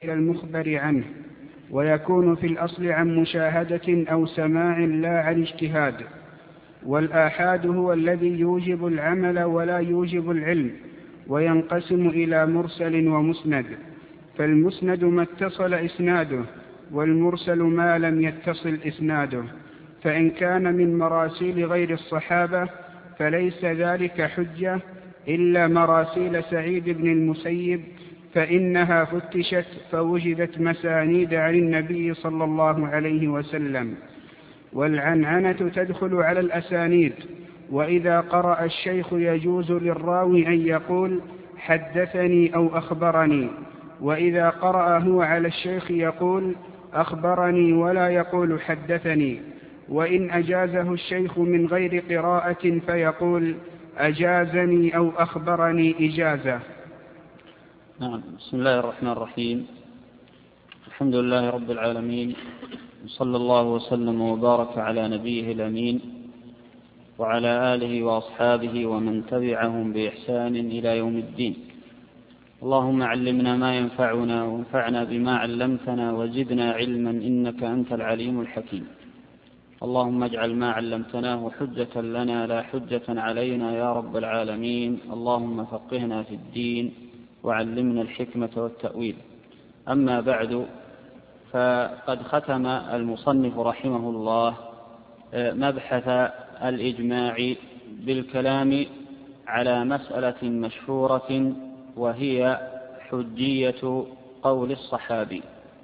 إلى المخبر عنه، ويكون في الأصل عن مشاهدة أو سماع لا عن اجتهاد. والآحاد هو الذي يوجب العمل ولا يوجب العلم، وينقسم إلى مرسل ومسند. فالمسند ما اتصل إسناده، والمرسل ما لم يتصل إسناده. فإن كان من مراسيل غير الصحابة فليس ذلك حجة إلا مراسيل سعيد بن المسيب، فإنها فتشت فوجدت مسانيد عن النبي صلى الله عليه وسلم. والعنعنة تدخل على الأسانيد. وإذا قرأ الشيخ يجوز للراوي أن يقول حدثني أو أخبرني، وإذا قرأ هو على الشيخ يقول أخبرني ولا يقول حدثني. وإن أجازه الشيخ من غير قراءة فيقول أجازني أو أخبرني إجازة. نعم. بسم الله الرحمن الرحيم. الحمد لله رب العالمين، صلى الله وسلم وبارك على نبيه الأمين وعلى آله وأصحابه ومن تبعهم بإحسان إلى يوم الدين. اللهم علمنا ما ينفعنا وانفعنا بما علمتنا وزدنا علما إنك أنت العليم الحكيم. اللهم اجعل ما علمتناه حجة لنا لا حجة علينا يا رب العالمين. اللهم فقهنا في الدين وعلمنا الحكمة والتأويل. أما بعد، فقد ختم المصنف رحمه الله مبحث الإجماع بالكلام على مسألة مشهورة، وهي حجية قول الصحابي.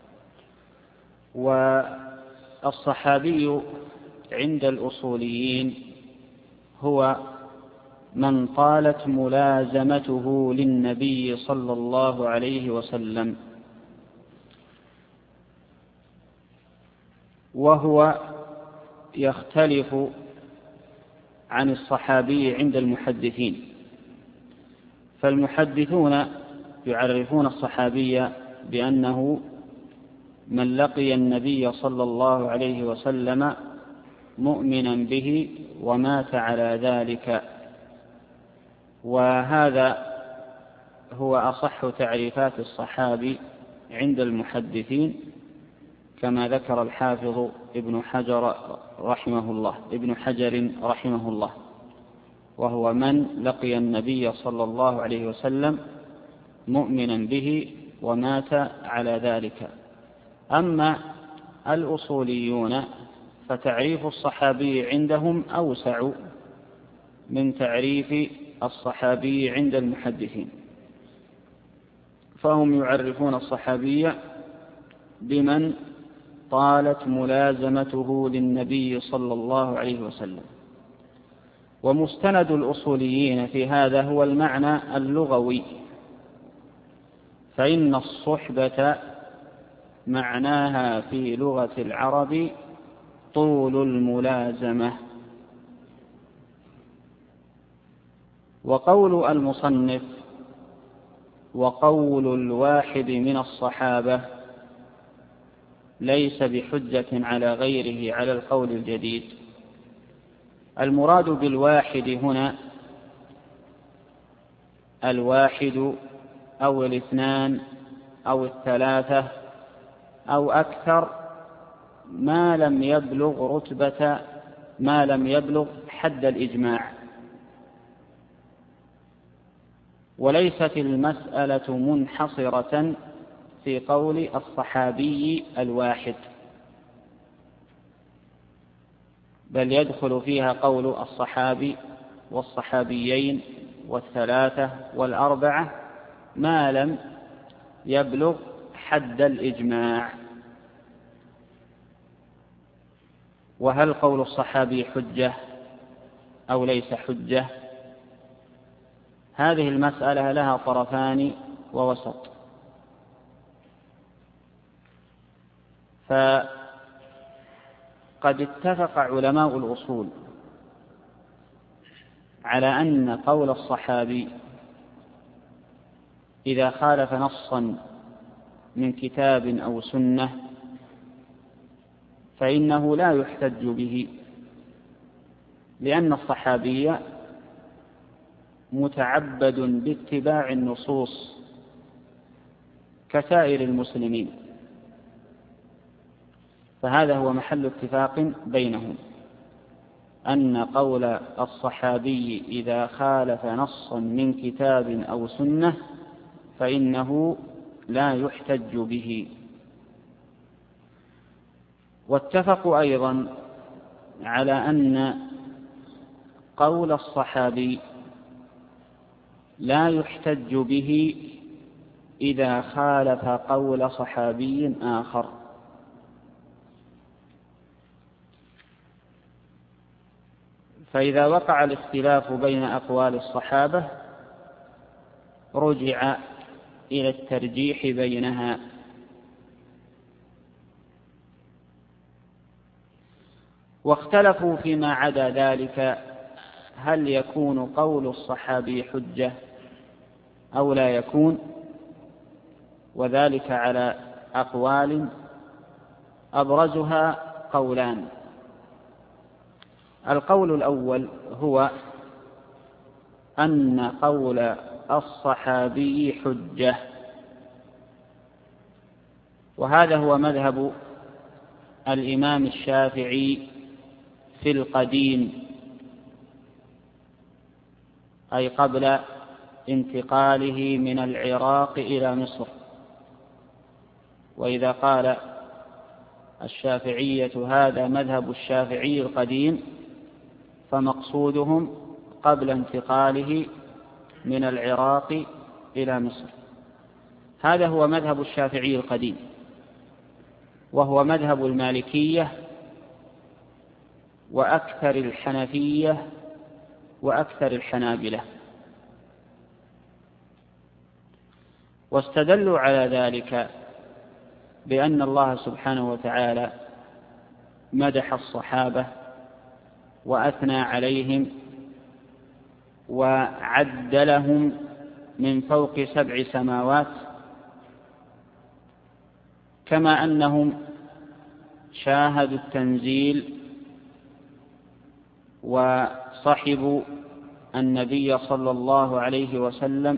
والصحابي عند الأصوليين هو من طالت ملازمته للنبي صلى الله عليه وسلم، وهو يختلف عن الصحابي عند المحدثين. فالمحدثون يعرفون الصحابي بأنه من لقي النبي صلى الله عليه وسلم مؤمنا به ومات على ذلك، وهذا هو أصح تعريفات الصحابي عند المحدثين، كما ذكر الحافظ ابن حجر رحمه الله، وهو من لقي النبي صلى الله عليه وسلم مؤمنا به ومات على ذلك. أما الأصوليون فتعريف الصحابي عندهم أوسع من تعريف الصحابي عند المحدثين، فهم يعرفون الصحابي بمن طالت ملازمته للنبي صلى الله عليه وسلم. ومستند الأصوليين في هذا هو المعنى اللغوي، فإن الصحبة معناها في لغة العرب طول الملازمة. وقول المصنف وقول الواحد من الصحابة ليس بحجة على غيره على القول الجديد. المراد بالواحد هنا الواحد أو الاثنان أو الثلاثة أو أكثر، ما لم يبلغ حد الإجماع. وليست المسألة منحصرة في قول الصحابي الواحد، بل يدخل فيها قول الصحابي والصحابيين والثلاثة والأربعة ما لم يبلغ حد الإجماع. وهل قول الصحابي حجة أو ليس حجة؟ هذه المسألة لها طرفان ووسط. فقد اتفق علماء الأصول على أن قول الصحابي إذا خالف نصا من كتاب أو سنة فإنه لا يحتج به، لأن الصحابي متعبد باتباع النصوص كسائر المسلمين، فهذا هو محل اتفاق بينهم، أن قول الصحابي إذا خالف نصا من كتاب أو سنة فإنه لا يحتج به. واتفقوا أيضا على أن قول الصحابي لا يحتج به إذا خالف قول صحابي آخر، فإذا وقع الاختلاف بين أقوال الصحابة رجع إلى الترجيح بينها، واختلفوا فيما عدا ذلك هل يكون قول الصحابي حجة أو لا يكون، وذلك على أقوال أبرزها قولان. القول الأول هو أن قول الصحابي حجة، وهذا هو مذهب الإمام الشافعي في القديم، أي قبل انتقاله من العراق إلى مصر. وإذا قال الشافعية هذا مذهب الشافعي القديم فمقصودهم قبل انتقاله من العراق إلى مصر. هذا هو مذهب الشافعي القديم، وهو مذهب المالكية وأكثر الحنفية وأكثر الحنابلة. واستدلوا على ذلك بأن الله سبحانه وتعالى مدح الصحابة وأثنى عليهم وعد لهم من فوق 7 سماوات، كما أنهم شاهدوا التنزيل وصحبوا النبي صلى الله عليه وسلم.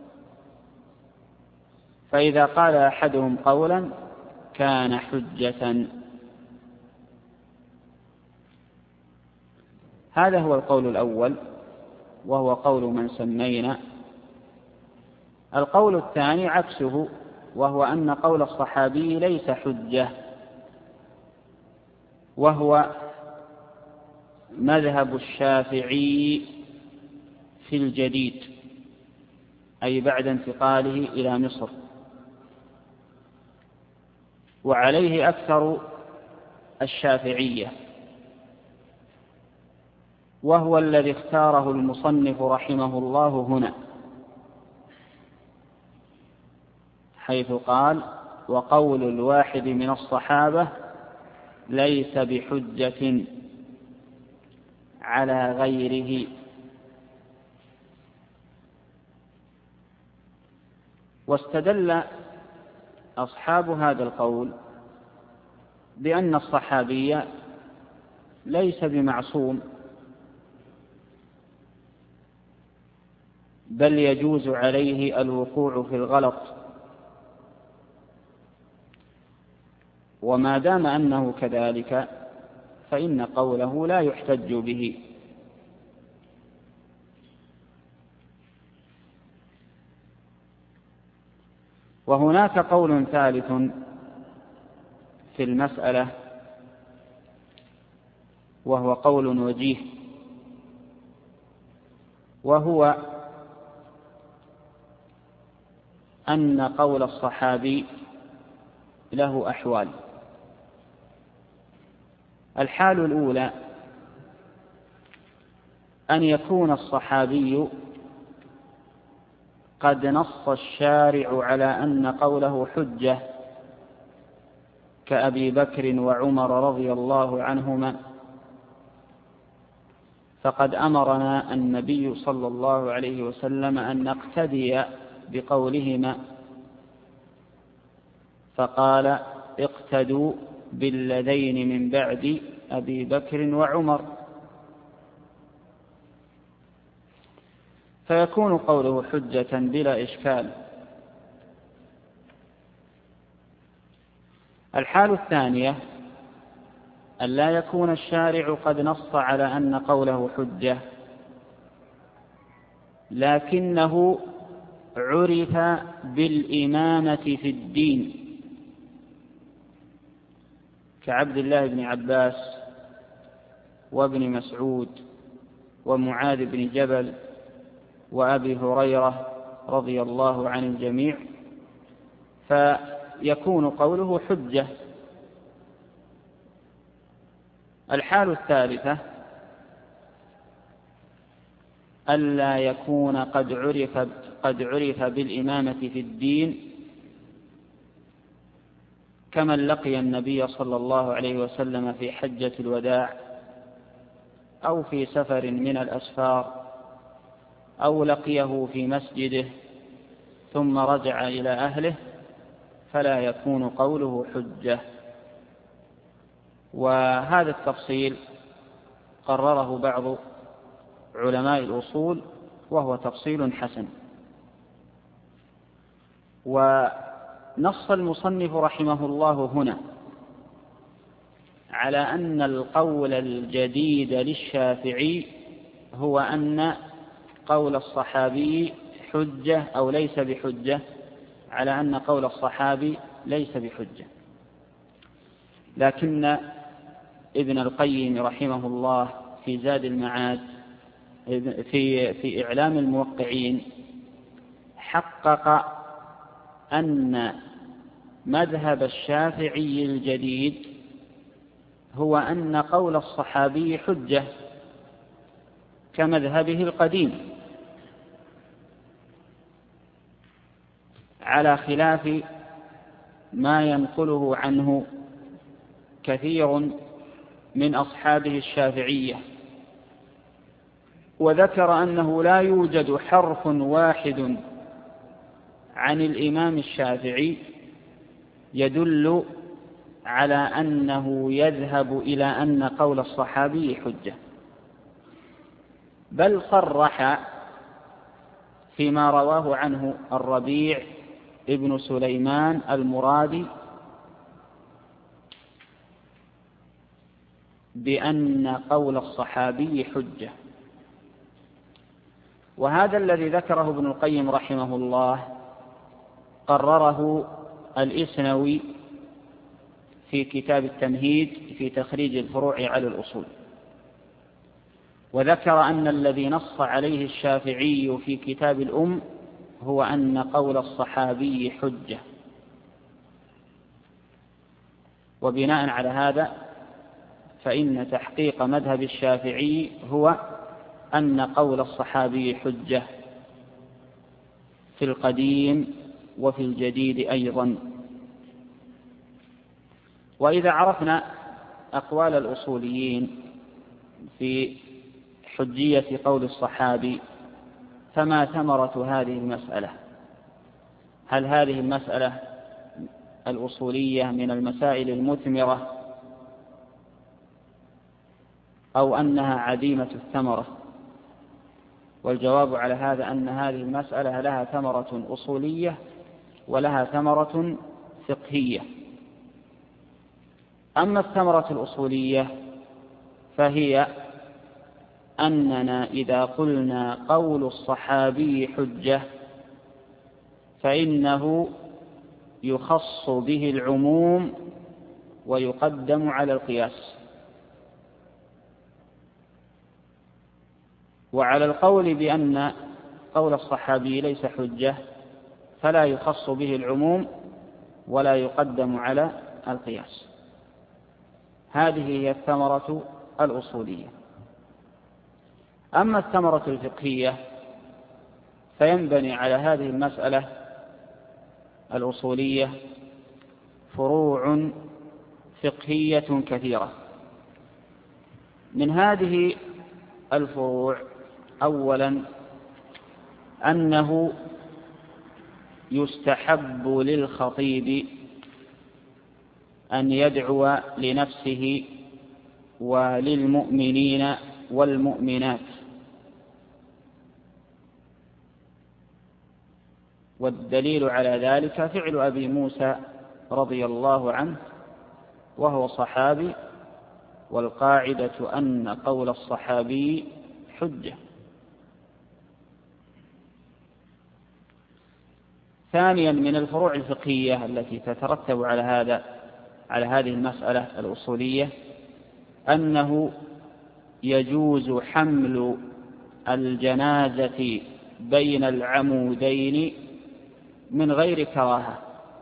فإذا قال أحدهم قولا كان حجة. هذا هو القول الأول، وهو قول من سمينا. القول الثاني عكسه، وهو أن قول الصحابي ليس حجة، وهو مذهب الشافعي في الجديد، أي بعد انتقاله إلى مصر، وعليه أكثر الشافعية، وهو الذي اختاره المصنف رحمه الله هنا، حيث قال: وقول الواحد من الصحابة ليس بحجة على غيره. واستدل أصحاب هذا القول بأن الصحابي ليس بمعصوم، بل يجوز عليه الوقوع في الغلط، وما دام أنه كذلك فإن قوله لا يحتج به. وهناك قول ثالث في المسألة، وهو قول وجيه، وهو أن قول الصحابي له أحوال. الحال الأولى أن يكون الصحابي قد نص الشارع على أن قوله حجة، كأبي بكر وعمر رضي الله عنهما، فقد أمرنا النبي صلى الله عليه وسلم أن نقتدي بقولهما، فقال: اقتدوا بالذين من بعد أبي بكر وعمر. فيكون قوله حجة بلا إشكال. الحال الثانية أن لا يكون الشارع قد نص على أن قوله حجة، لكنه عرف بالإمامة في الدين، كعبد الله بن عباس وابن مسعود ومعاذ بن جبل وأبي هريرة رضي الله عن الجميع، فيكون قوله حجة. الحال الثالثة ألا يكون قد عرف بالإمامة في الدين كمن لقي النبي صلى الله عليه وسلم في حجة الوداع أو في سفر من الأسفار، أو لقيه في مسجده ثم رجع إلى أهله، فلا يكون قوله حجة. وهذا التفصيل قرره بعض علماء الأصول وهو تفصيل حسن. ونص المصنف رحمه الله هنا على أن القول الجديد للشافعي هو أن قول الصحابي حجة أو ليس بحجة، على أن قول الصحابي ليس بحجة. لكن ابن القيم رحمه الله في زاد المعاد في إعلام الموقعين حقق أن مذهب الشافعي الجديد هو أن قول الصحابي حجة كمذهبه القديم، على خلاف ما ينقله عنه كثير من أصحابه الشافعية. وذكر أنه لا يوجد حرف واحد عن الإمام الشافعي يدل على أنه يذهب إلى أن قول الصحابي حجة، بل صرح فيما رواه عنه الربيع ابن سليمان المرادي بأن قول الصحابي حجة. وهذا الذي ذكره ابن القيم رحمه الله قرره الإسنوي في كتاب التمهيد في تخريج الفروع على الأصول، وذكر أن الذي نص عليه الشافعي في كتاب الأم هو أن قول الصحابي حجة. وبناء على هذا فإن تحقيق مذهب الشافعي هو أن قول الصحابي حجة في القديم وفي الجديد أيضا. وإذا عرفنا أقوال الأصوليين في حجية قول الصحابي فما ثمرة هذه المسألة؟ هل هذه المسألة الأصولية من المسائل المثمرة أو أنها عديمة الثمرة؟ والجواب على هذا أن هذه المسألة لها ثمرة أصولية ولها ثمرة فقهية. أما الثمرة الأصولية فهي أننا إذا قلنا قول الصحابي حجة فإنه يخص به العموم ويقدم على القياس. وعلى القول بأن قول الصحابي ليس حجة فلا يخص به العموم ولا يقدم على القياس. هذه هي الثمرة الأصولية. أما الثمرة الفقهية فينبني على هذه المسألة الأصولية فروع فقهية كثيرة. من هذه الفروع أولا أنه يستحب للخطيب أن يدعو لنفسه وللمؤمنين والمؤمنات، والدليل على ذلك فعل أبي موسى رضي الله عنه وهو صحابي، والقاعدة أن قول الصحابي حجة. ثانيا من الفروع الفقهية التي تترتب على هذه المسألة الأصولية أنه يجوز حمل الجنازة بين العمودين من غير كراهة،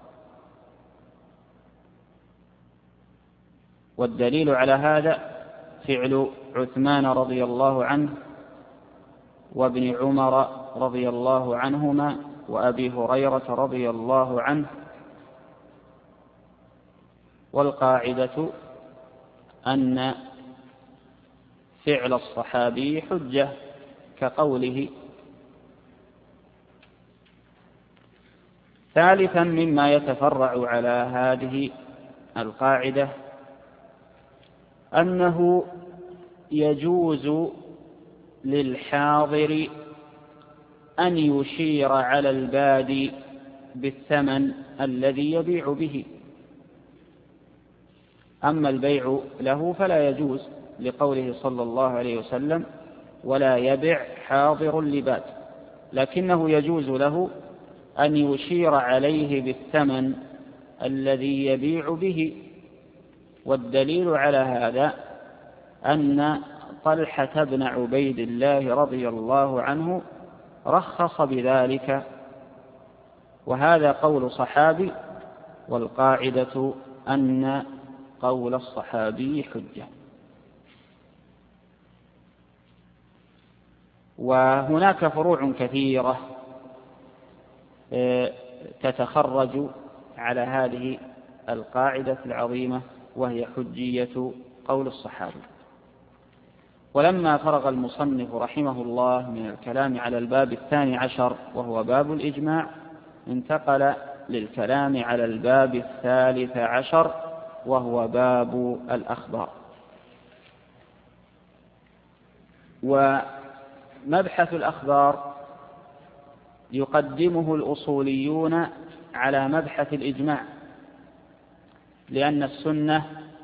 والدليل على هذا فعل عثمان رضي الله عنه وابن عمر رضي الله عنهما وأبي هريرة رضي الله عنه. والقاعدة أن فعل الصحابي حجة كقوله. ثالثا مما يتفرع على هذه القاعدة أنه يجوز للحاضر أن يشير على البادي بالثمن الذي يبيع به، أما البيع له فلا يجوز، لقوله صلى الله عليه وسلم: ولا يبع حاضر لباد، لكنه يجوز له أن يشير عليه بالثمن الذي يبيع به. والدليل على هذا أن طلحة بن عبيد الله رضي الله عنه رخص بذلك، وهذا قول صحابي، والقاعدة أن قول الصحابي حجة. وهناك فروع كثيرة تتخرج على هذه القاعدة العظيمة، وهي حجية قول الصحابي. ولما فرغ المصنف رحمه الله من الكلام على الباب 12 وهو باب الإجماع، انتقل للكلام على الباب 13 وهو باب الأخبار. ومبحث الأخبار يقدمه الأصوليون على مبحث الإجماع، لأن السنة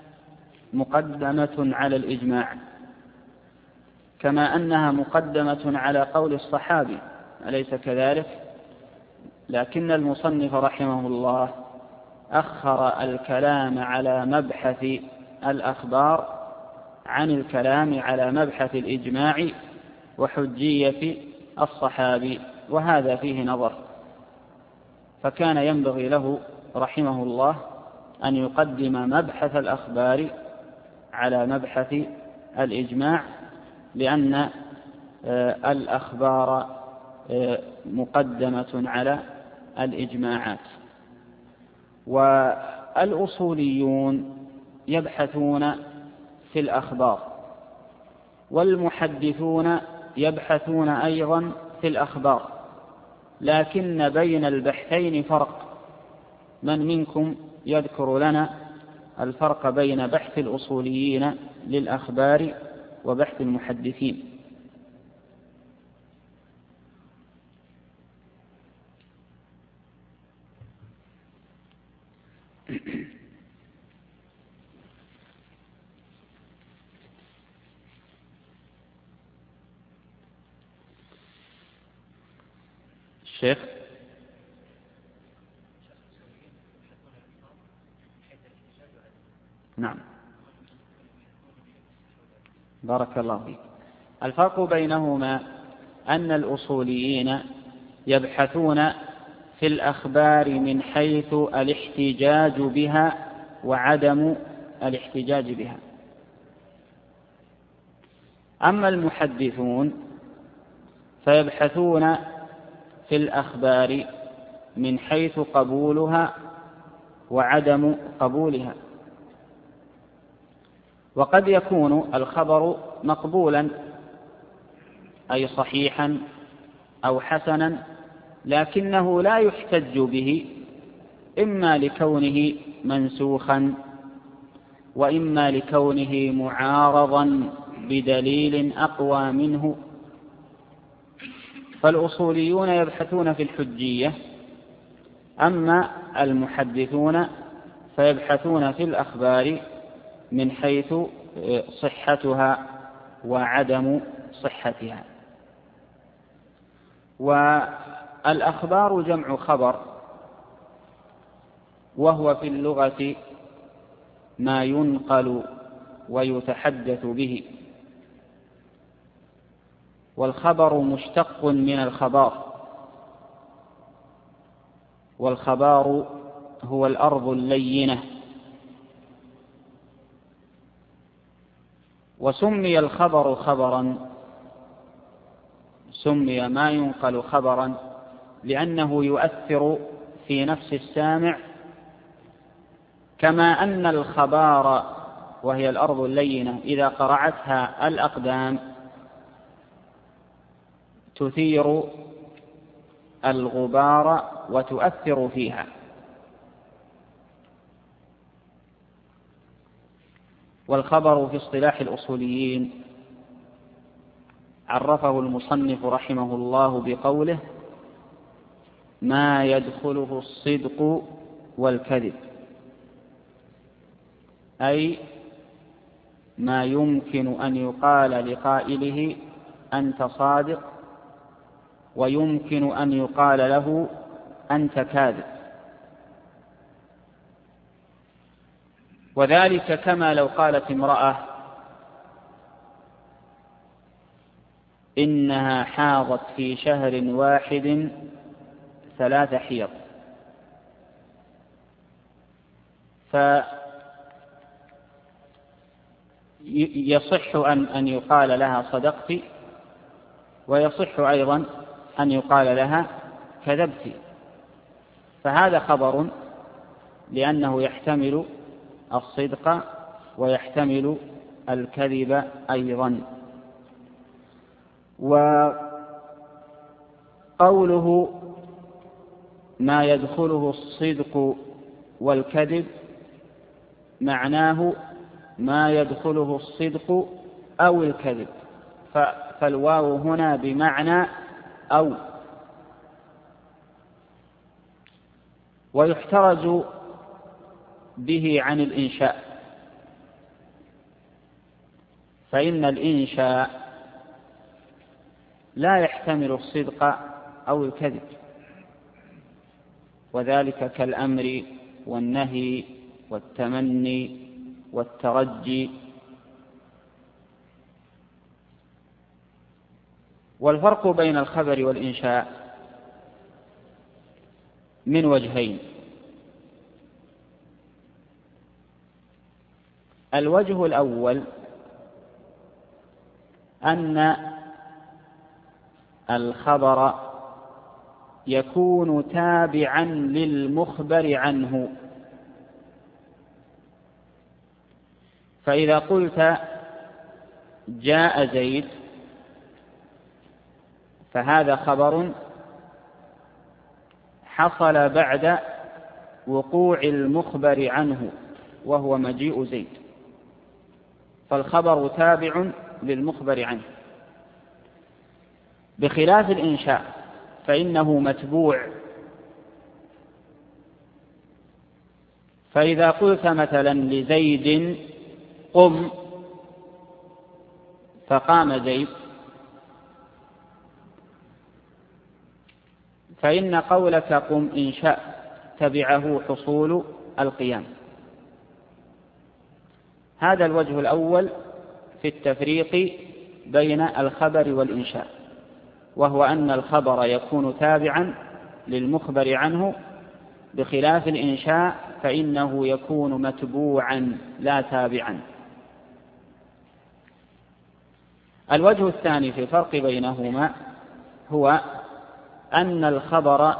مقدمة على الإجماع، كما أنها مقدمة على قول الصحابي، أليس كذلك؟ لكن المصنف رحمه الله أخر الكلام على مبحث الأخبار عن الكلام على مبحث الإجماع وحجية الصحابي، وهذا فيه نظر. فكان ينبغي له رحمه الله أن يقدم مبحث الأخبار على مبحث الإجماع، لأن الأخبار مقدمة على الإجماعات. والأصوليون يبحثون في الأخبار، والمحدثون يبحثون أيضا في الأخبار، لكن بين البحثين فرق. من منكم يذكر لنا الفرق بين بحث الأصوليين للأخبار وبحث المحدثين؟ الشيخ. نعم، بارك الله فيك. الفرق بينهما أن الأصوليين يبحثون في الأخبار من حيث الاحتجاج بها وعدم الاحتجاج بها، أما المحدثون فيبحثون في الأخبار من حيث قبولها وعدم قبولها. وقد يكون الخبر مقبولا، أي صحيحا أو حسنا، لكنه لا يحتج به، إما لكونه منسوخا، وإما لكونه معارضا بدليل أقوى منه. فالأصوليون يبحثون في الحجية، أما المحدثون فيبحثون في الأخبار من حيث صحتها وعدم صحتها. والأخبار جمع خبر، وهو في اللغة ما ينقل ويتحدث به، والخبر مشتق من الخبار، والخبار هو الأرض اللينة. وسمي الخبر خبرا، سمي ما ينقل خبرا لأنه يؤثر في نفس السامع، كما أن الخبار وهي الأرض اللينة إذا قرعتها الأقدام تثير الغبار وتؤثر فيها. والخبر في اصطلاح الأصوليين عرفه المصنف رحمه الله بقوله: ما يدخله الصدق والكذب، أي ما يمكن أن يقال لقائله أنت صادق، ويمكن أن يقال له أنت كاذب. وذلك كما لو قالت امرأة إنها حاضت في شهر واحد 3 حيض، فيصح أن يقال لها صدقت، ويصح أيضا أن يقال لها كذبت. فهذا خبر لأنه يحتمل الصدق ويحتمل الكذب أيضا. وقوله ما يدخله الصدق والكذب معناه ما يدخله الصدق أو الكذب، فالواو هنا بمعنى أو. ويحترز به عن الإنشاء، فإن الإنشاء لا يحتمل الصدق أو الكذب، وذلك كالأمر والنهي والتمني والترجي. والفرق بين الخبر والإنشاء من وجهين: الوجه الأول أن الخبر يكون تابعا للمخبر عنه، فإذا قلت جاء زيد فهذا خبر حصل بعد وقوع المخبر عنه وهو مجيء زيد، فالخبر تابع للمخبر عنه، بخلاف الإنشاء فإنه متبوع. فإذا قلت مثلا لزيد قم فقام زيد، فإن قولك قم إنشاء تبعه حصول القيام. هذا الوجه الأول في التفريق بين الخبر والإنشاء، وهو أن الخبر يكون تابعا للمخبر عنه، بخلاف الإنشاء فإنه يكون متبوعا لا تابعا. الوجه الثاني في الفرق بينهما هو أن الخبر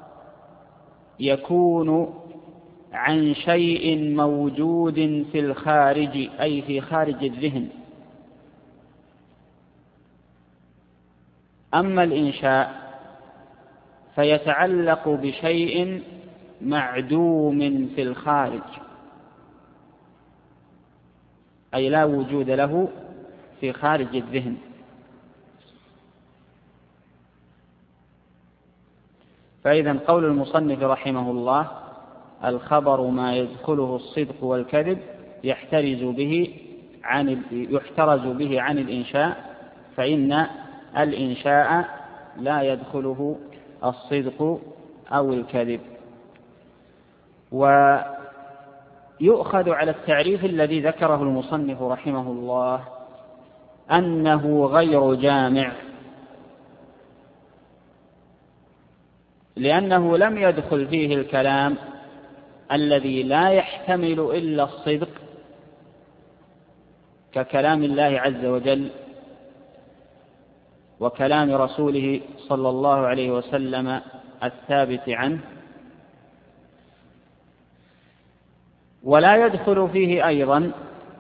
يكون عن شيء موجود في الخارج، أي في خارج الذهن. أما الإنشاء فيتعلق بشيء معدوم في الخارج، أي لا وجود له في خارج الذهن. فإذا قول المصنف رحمه الله الخبر ما يدخله الصدق والكذب يحترز به عن الإنشاء، فإن الإنشاء لا يدخله الصدق أو الكذب. ويؤخذ على التعريف الذي ذكره المصنف رحمه الله أنه غير جامع، لأنه لم يدخل فيه الكلام الذي لا يحتمل إلا الصدق ككلام الله عز وجل وكلام رسوله صلى الله عليه وسلم الثابت عنه، ولا يدخل فيه أيضا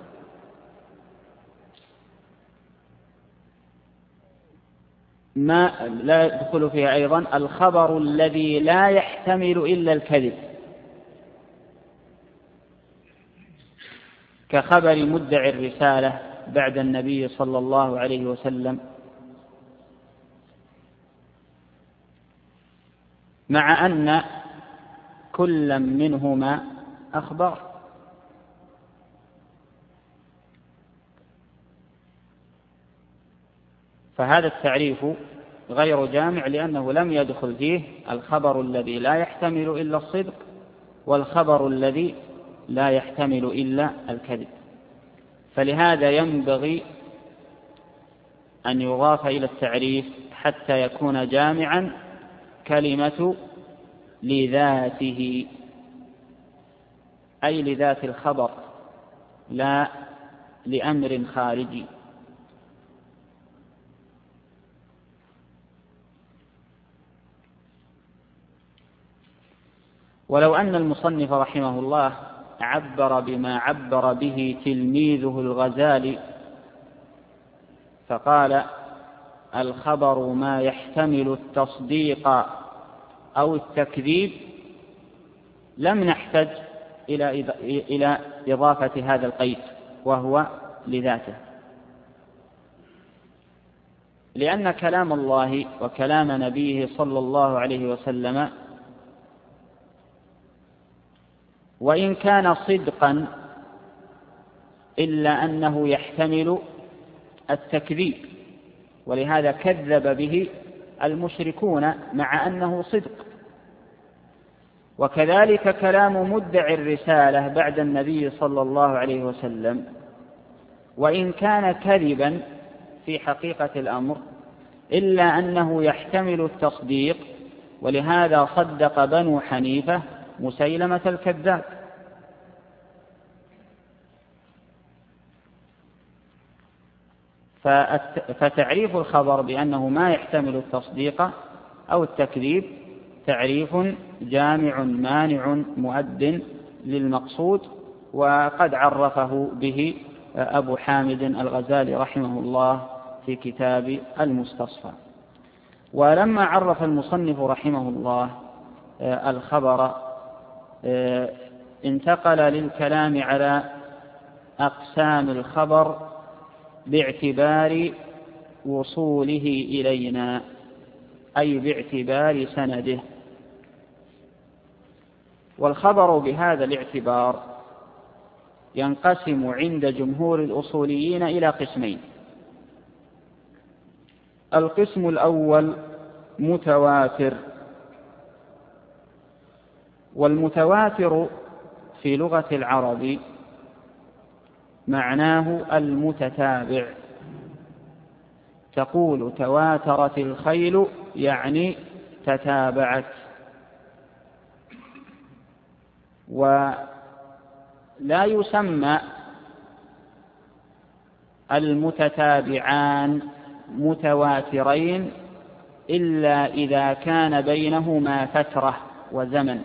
الخبر الذي لا يحتمل إلا الكذب كخبر مدعي الرسالة بعد النبي صلى الله عليه وسلم، مع أن كل منهما أخبر. فهذا التعريف غير جامع لأنه لم يدخل فيه الخبر الذي لا يحتمل إلا الصدق والخبر الذي لا يحتمل إلا الكذب. فلهذا ينبغي أن يضاف إلى التعريف حتى يكون جامعا كلمة لذاته، أي لذات الخبر لا لأمر خارجي. ولو أن المصنف رحمه الله عبر بما عبر به تلميذه الغزالي فقال الخبر ما يحتمل التصديق أو التكذيب، لم نحتج إلى إضافة هذا القيد وهو لذاته، لأن كلام الله وكلام نبيه صلى الله عليه وسلم وإن كان صدقا إلا أنه يحتمل التكذيب، ولهذا كذب به المشركون مع أنه صدق. وكذلك كلام مدعي الرسالة بعد النبي صلى الله عليه وسلم وإن كان كذبا في حقيقة الأمر إلا أنه يحتمل التصديق، ولهذا صدق بنو حنيفة مسيلمة الكذاب. فتعريف الخبر بأنه ما يحتمل التصديق أو التكذيب تعريف جامع مانع مؤد للمقصود، وقد عرفه به أبو حامد الغزالي رحمه الله في كتاب المستصفى. ولما عرف المصنف رحمه الله الخبر انتقل للكلام على أقسام الخبر باعتبار وصوله إلينا، أي باعتبار سنده. والخبر بهذا الاعتبار ينقسم عند جمهور الأصوليين إلى قسمين. القسم الأول متواتر، والمتواتر في لغة العرب معناه المتتابع. تقول تواترت الخيل يعني تتابعت، ولا يسمى المتتابعان متواترين إلا إذا كان بينهما فترة وزمن.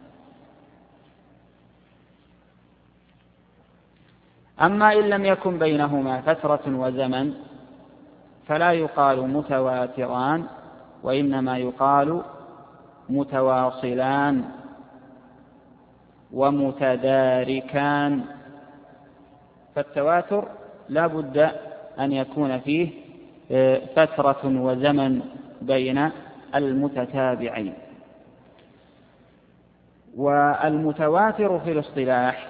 أما إن لم يكن بينهما فترة وزمن فلا يقال متواتران، وإنما يقال متواصلان ومتداركان. فالتواتر لا بد أن يكون فيه فترة وزمن بين المتتابعين. والمتواتر في الاصطلاح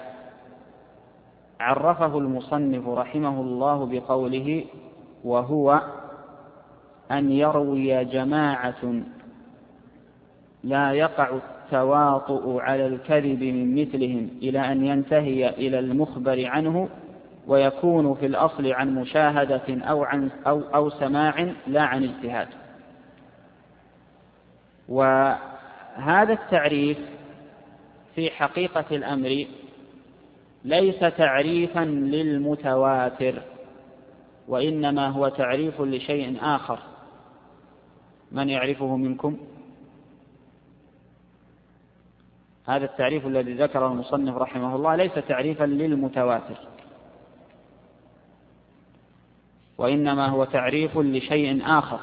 عرفه المصنف رحمه الله بقوله: وهو أن يروي جماعة لا يقع التواطؤ على الكذب من مثلهم إلى أن ينتهي إلى المخبر عنه، ويكون في الأصل عن مشاهدة أو سماع لا عن اجتهاد. وهذا التعريف في حقيقة الأمر ليس تعريفا للمتواتر، وإنما هو تعريف لشيء آخر. من يعرفه منكم؟ هذا التعريف الذي ذكره المصنف رحمه الله ليس تعريفا للمتواتر، وإنما هو تعريف لشيء آخر.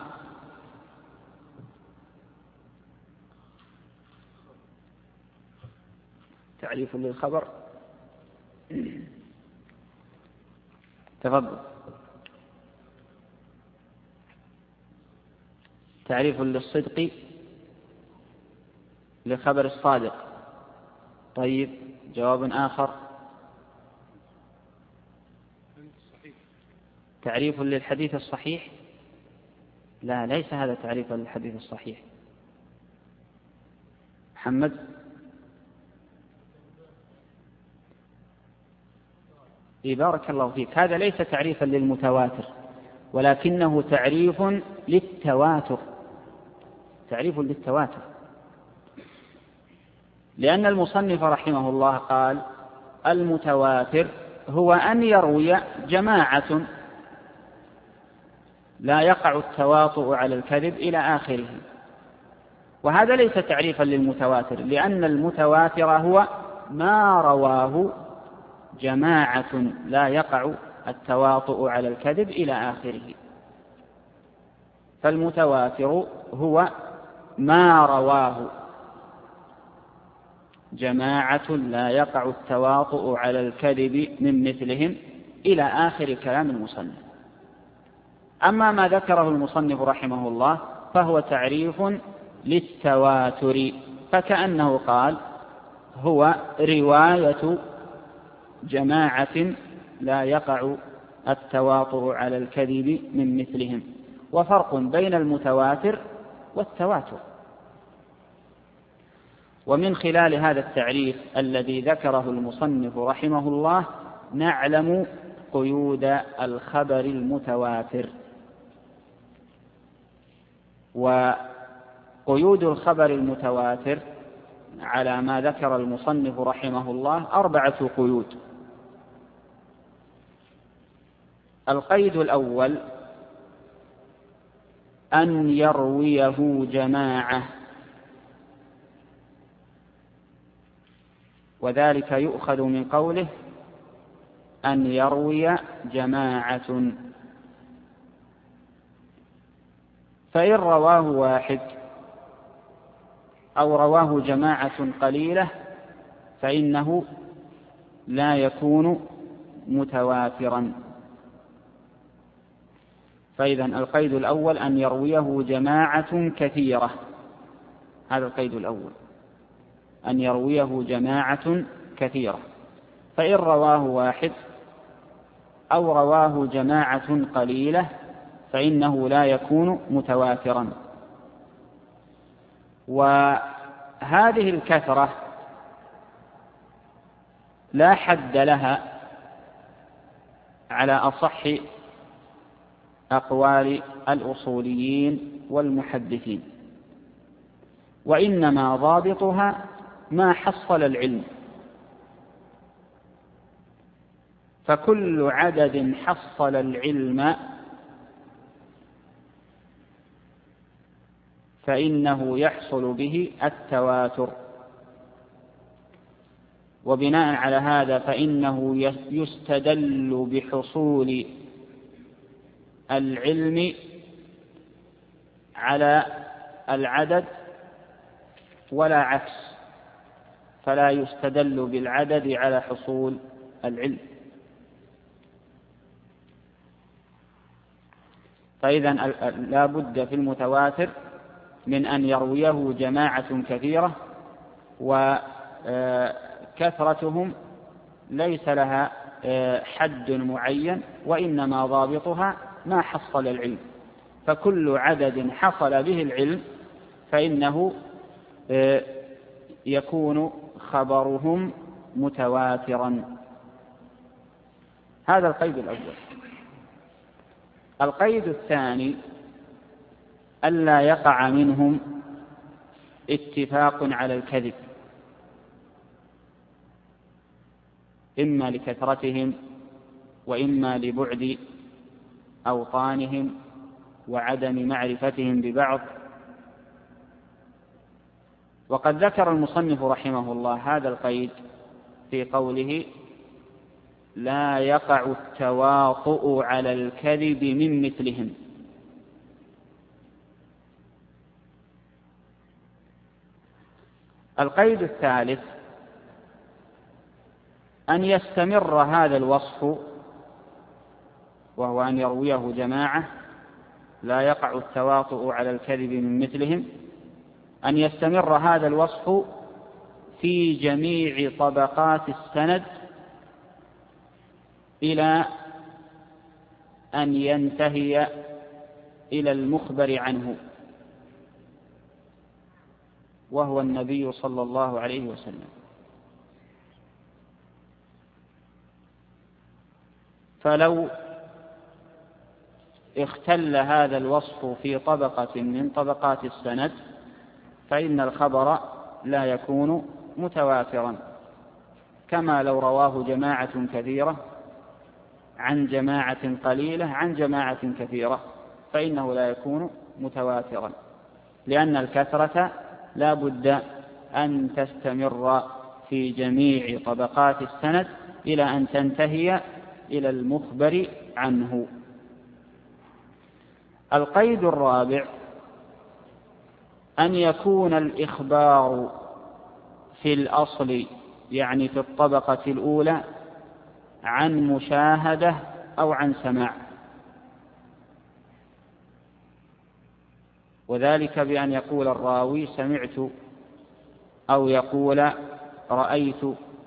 تعريف للخبر. تفضل. تعريف للصدق لخبر الصادق. طيب، جواب آخر. تعريف للحديث الصحيح. لا، ليس هذا تعريفا للحديث الصحيح. محمد. بارك الله فيك، هذا ليس تعريفا للمتواتر، ولكنه تعريف للتواتر. تعريف للتواتر، لأن المصنف رحمه الله قال: المتواتر هو أن يروي جماعة لا يقع التواطؤ على الكذب إلى آخره. وهذا ليس تعريفا للمتواتر، لأن المتواتر هو ما رواه جماعة لا يقع التواطؤ على الكذب إلى آخره. فالمتواتر هو ما رواه جماعة لا يقع التواطؤ على الكذب من مثلهم إلى آخر كلام المصنف. أما ما ذكره المصنف رحمه الله فهو تعريف للتواتر، فكأنه قال: هو رواية جماعة لا يقع التواطؤ على الكذب من مثلهم. وفرق بين المتواتر والتواتر. ومن خلال هذا التعريف الذي ذكره المصنف رحمه الله نعلم قيود الخبر المتواتر. وقيود الخبر المتواتر على ما ذكر المصنف رحمه الله 4 قيود. القيد الأول: أن يرويه جماعة، وذلك يؤخذ من قوله: أن يروي جماعة. فإن رواه واحد أو رواه جماعة قليلة فإنه لا يكون متواترا. فإذا القيد الأول أن يرويه جماعة كثيرة، هذا القيد الأول، أن يرويه جماعة كثيرة. فإن رواه واحد أو رواه جماعة قليلة فإنه لا يكون متواترا. وهذه الكثرة لا حد لها على أصح أقوال الأصوليين والمحدثين، وإنما ضابطها ما حصل العلم. فكل عدد حصل العلم فإنه يحصل به التواتر. وبناء على هذا فإنه يستدل بحصول العلم على العدد ولا عكس، فلا يستدل بالعدد على حصول العلم. فإذا لا بد في المتواتر من أن يرويه جماعة كثيرة، كثرتهم ليس لها حد معين، وإنما ضابطها ما حصل العلم، فكل عدد حصل به العلم فإنه يكون خبرهم متواترا. هذا القيد الأول. القيد الثاني ألا يقع منهم اتفاق على الكذب، إما لكثرتهم وإما لبعد أوطانهم وعدم معرفتهم ببعض. وقد ذكر المصنف رحمه الله هذا القيد في قوله: لا يقع التواطؤ على الكذب من مثلهم. القيد الثالث أن يستمر هذا الوصف، وهو أن يرويه جماعة لا يقع التواطؤ على الكذب من مثلهم، أن يستمر هذا الوصف في جميع طبقات السند إلى أن ينتهي إلى المخبر عنه، وهو النبي صلى الله عليه وسلم. فلو اختل هذا الوصف في طبقة من طبقات السند فإن الخبر لا يكون متواترا، كما لو رواه جماعة كثيرة عن جماعة قليلة عن جماعة كثيرة فإنه لا يكون متواترا، لأن الكثرة لا بد أن تستمر في جميع طبقات السند إلى أن تنتهي إلى المخبر عنه. القيد الرابع أن يكون الإخبار في الأصل، يعني في الطبقة الأولى، عن مشاهدة أو عن سماع، وذلك بأن يقول الراوي سمعت أو يقول رأيت.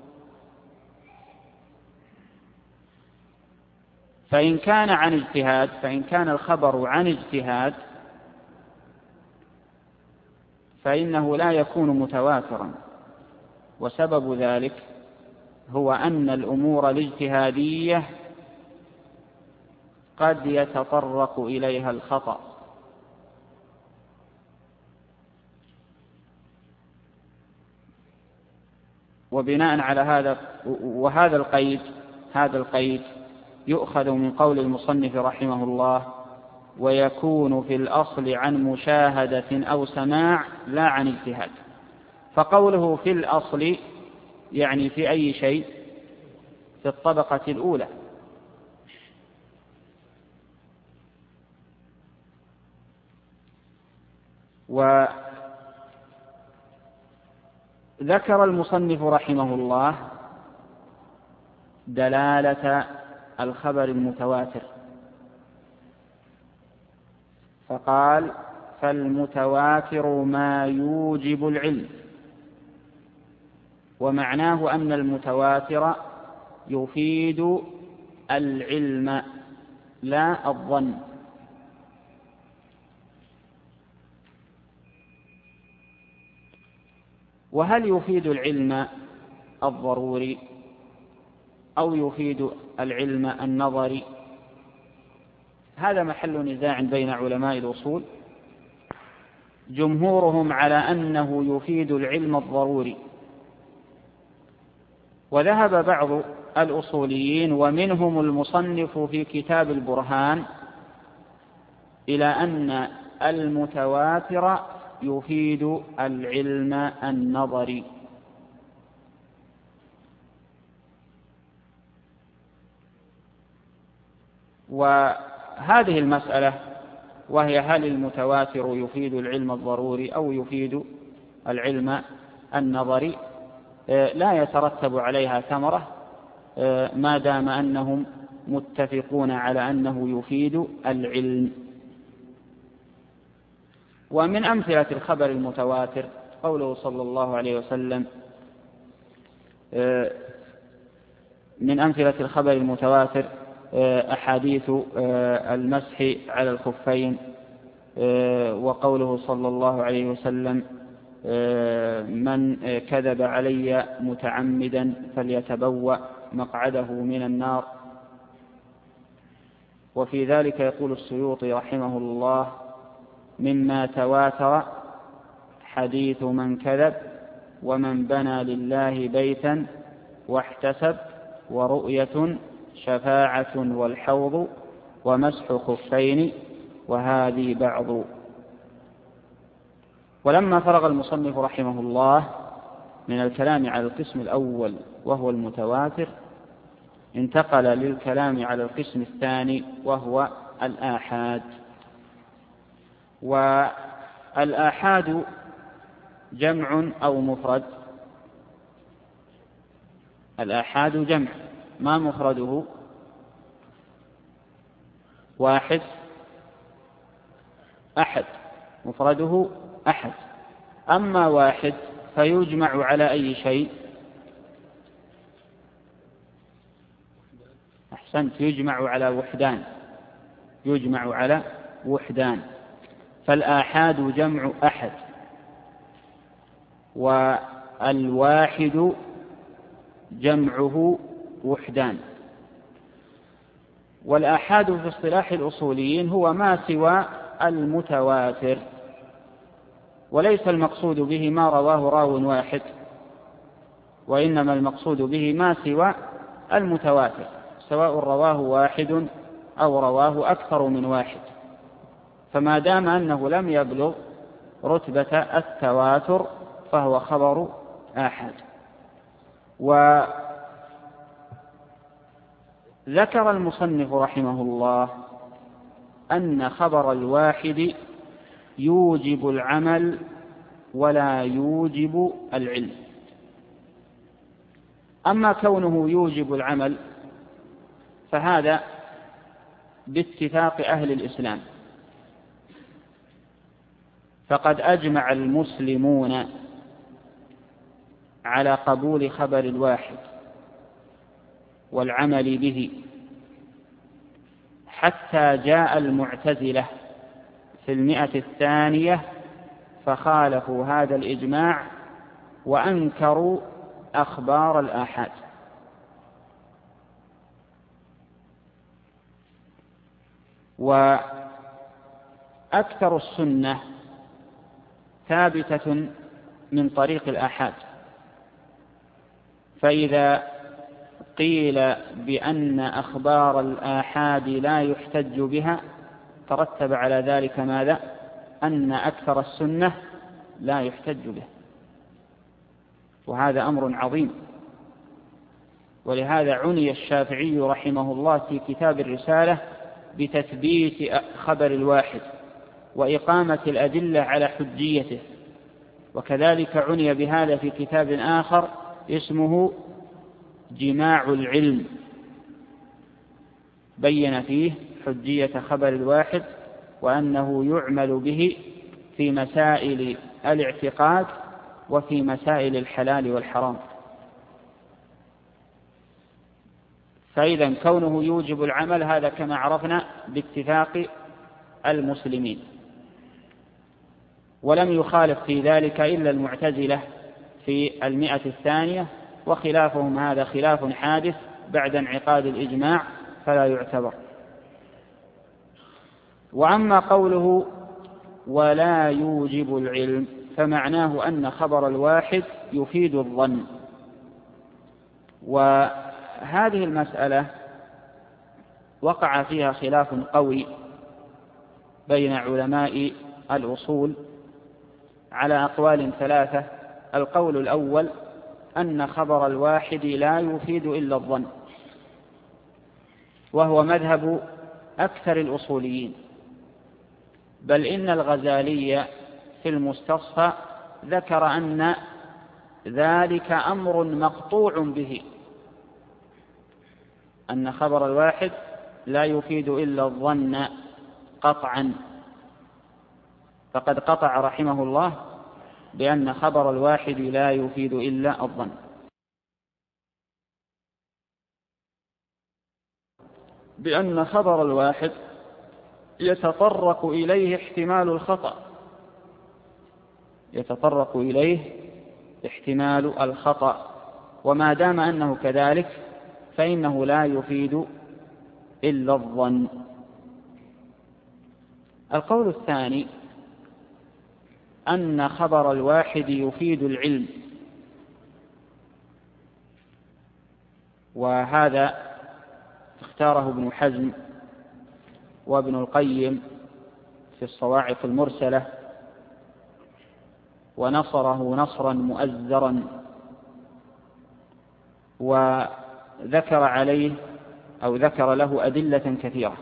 فإن كان عن اجتهاد، فإن كان الخبر عن اجتهاد فإنه لا يكون متواترا، وسبب ذلك هو أن الأمور الاجتهادية قد يتطرق إليها الخطأ، وبناء على هذا وهذا القيد يؤخذ من قول المصنف رحمه الله: ويكون في الأصل عن مشاهدة أو سماع لا عن اجتهاد. فقوله في الأصل يعني في أي شيء؟ في الطبقة الأولى. وذكر المصنف رحمه الله دلالة الخبر المتواتر، فقال: فالمتواتر ما يوجب العلم. ومعناه أن المتواتر يفيد العلم لا الظن. وهل يفيد العلم الضروري أو يفيد العلم النظري؟ هذا محل نزاع بين علماء الأصول. جمهورهم على أنه يفيد العلم الضروري، وذهب بعض الأصوليين ومنهم المصنف في كتاب البرهان إلى أن المتواتر يفيد العلم النظري. وهذه المسألة، وهي هل المتواتر يفيد العلم الضروري أو يفيد العلم النظري، لا يترتب عليها ثمرة ما دام أنهم متفقون على أنه يفيد العلم. ومن أمثلة الخبر المتواتر قوله صلى الله عليه وسلم: من أمثلة الخبر المتواتر أحاديث المسح على الخفين، وقوله صلى الله عليه وسلم: من كذب علي متعمدا فليتبوأ مقعده من النار. وفي ذلك يقول السيوطي رحمه الله: مما تواتر حديث من كذب ومن بنى لله بيتا واحتسب، ورؤية شفاعة والحوض ومسح خفين، وهذه بعض. ولما فرغ المصنف رحمه الله من الكلام على القسم الأول وهو المتواتر، انتقل للكلام على القسم الثاني وهو الآحاد. والآحاد جمع أو مفرد؟ الآحاد جمع. ما مفرده؟ واحد، أحد. مفرده أحد. أما واحد فيجمع على أي شيء؟ أحسنت، يجمع على وحدان. يجمع على وحدان. فالآحاد جمع أحد، والواحد جمعه وحدان. والآحاد في اصطلاح الأصوليين هو ما سوى المتواتر، وليس المقصود به ما رواه راو واحد، وإنما المقصود به ما سوى المتواتر، سواء رواه واحد أو رواه أكثر من واحد، فما دام أنه لم يبلغ رتبة التواتر فهو خبر آحاد. وذكر المصنف رحمه الله أن خبر الواحد يوجب العمل ولا يوجب العلم. أما كونه يوجب العمل فهذا باتفاق أهل الإسلام، فقد أجمع المسلمون على قبول خبر الواحد والعمل به، حتى جاء المعتزلة في 100 فخالفوا هذا الإجماع وأنكروا أخبار الآحاد. وأكثر السنة ثابتة من طريق الآحاد، فإذا قيل بأن أخبار الآحاد لا يحتج بها ترتب على ذلك ماذا؟ أن أكثر السنة لا يحتج به، وهذا أمر عظيم. ولهذا عني الشافعي رحمه الله في كتاب الرسالة بتثبيت خبر الواحد وإقامة الأدلة على حجيته، وكذلك عني بهذا في كتاب آخر اسمه جماع العلم، بين فيه حجية خبر الواحد وأنه يعمل به في مسائل الاعتقاد وفي مسائل الحلال والحرام. فإذا كونه يوجب العمل هذا كما عرفنا باتفاق المسلمين، ولم يخالف في ذلك إلا المعتزلة في 100 وخلافهم هذا خلاف حادث بعد انعقاد الإجماع فلا يعتبر. وأما قوله ولا يوجب العلم فمعناه أن خبر الواحد يفيد الظن. وهذه المسألة وقع فيها خلاف قوي بين علماء الأصول على أقوال 3. القول الأول أن خبر الواحد لا يفيد إلا الظن، وهو مذهب أكثر الأصوليين، بل إن الغزالي في المستصفى ذكر أن ذلك أمر مقطوع به، أن خبر الواحد لا يفيد إلا الظن قطعا، فقد قطع رحمه الله بأن خبر الواحد لا يفيد إلا الظن. بأن خبر الواحد يتطرق إليه احتمال الخطأ، يتطرق إليه احتمال الخطأ، وما دام أنه كذلك فإنه لا يفيد إلا الظن. القول الثاني أن خبر الواحد يفيد العلم، وهذا اختاره ابن حزم وابن القيم في الصواعق المرسلة، ونصره نصرا مؤزرا، وذكر عليه أو ذكر له أدلة كثيرة.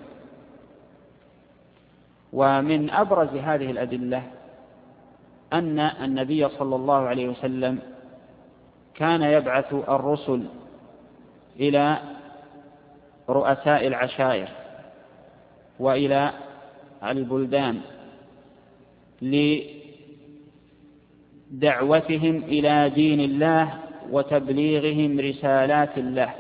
ومن أبرز هذه الأدلة أن النبي صلى الله عليه وسلم كان يبعث الرسل إلى رؤساء العشائر وإلى البلدان لدعوتهم إلى دين الله وتبليغهم رسالات الله.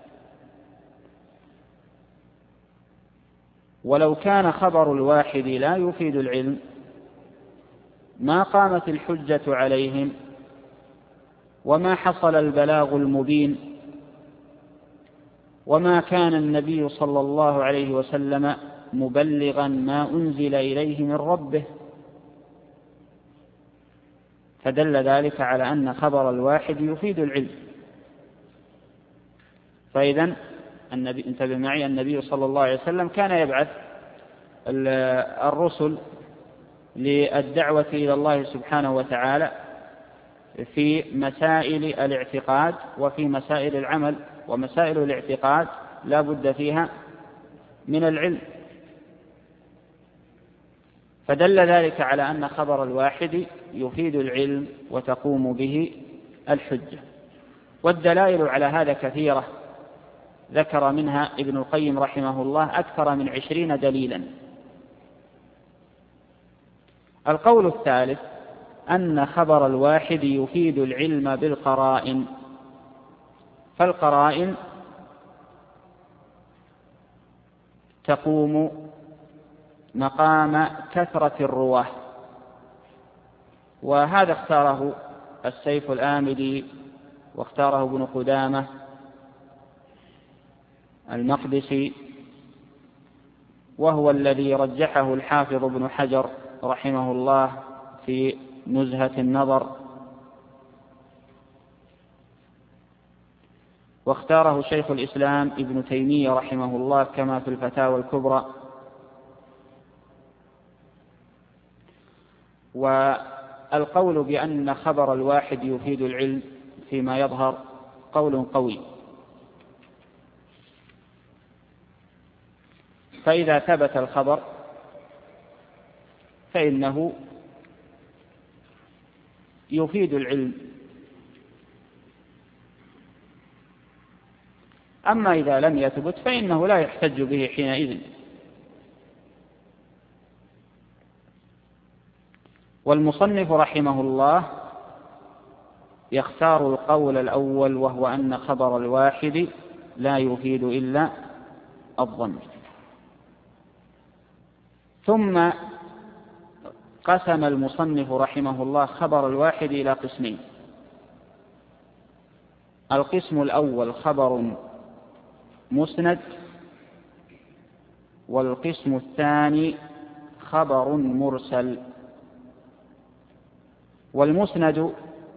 ولو كان خبر الواحد لا يفيد العلم ما قامت الحجة عليهم وما حصل البلاغ المبين، وما كان النبي صلى الله عليه وسلم مبلغا ما أنزل إليه من ربه. فدل ذلك على أن خبر الواحد يفيد العلم. فإذن انتبه معي، النبي صلى الله عليه وسلم كان يبعث الرسل للدعوة إلى الله سبحانه وتعالى في مسائل الاعتقاد وفي مسائل العمل، ومسائل الاعتقاد لا بد فيها من العلم. فدل ذلك على أن خبر الواحد يفيد العلم وتقوم به الحجة. والدلائل على هذا كثيرة، ذكر منها ابن القيم رحمه الله أكثر من 20 دليلا. القول الثالث أن خبر الواحد يفيد العلم بالقرائن. فالقرائن تقوم مقام كثرة الرواة، وهذا اختاره السيف الآمدي واختاره ابن قدامة المقدسي، وهو الذي رجحه الحافظ ابن حجر رحمه الله في نزهة النظر، واختاره شيخ الإسلام ابن تيمية رحمه الله كما في الفتاوى الكبرى. والقول بأن خبر الواحد يفيد العلم فيما يظهر قول قوي، فإذا ثبت الخبر فإنه يفيد العلم. أما إذا لم يثبت فإنه لا يحتج به حينئذ. والمصنف رحمه الله يختار القول الأول، وهو أن خبر الواحد لا يفيد إلا الظن. ثم قسم المصنف رحمه الله خبر الواحد إلى قسمين. القسم الأول خبر مسند، والقسم الثاني خبر مرسل. والمسند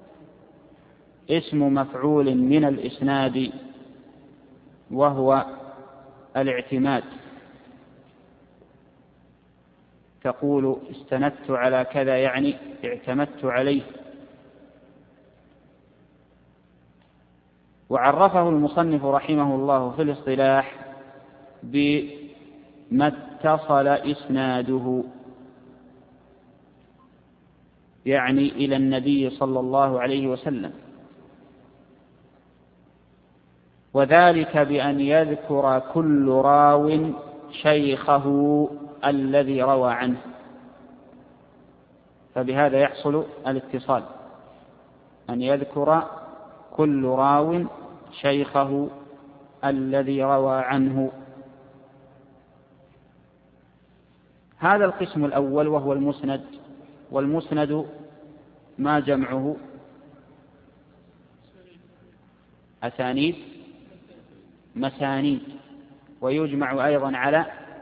اسم مفعول من الإسناد، وهو الاعتماد، تقول استندت على كذا يعني اعتمدت عليه. وعرفه المصنف رحمه الله في الاصطلاح بما اتصل إسناده، يعني إلى النبي صلى الله عليه وسلم، وذلك بأن يذكر كل راو شيخه الذي روى عنه، فبهذا يحصل الاتصال، أن يذكر كل راو شيخه الذي روى عنه. هذا القسم الأول وهو المسند. والمسند ما جمعه؟ أسانيد، مسانيد، ويجمع أيضا على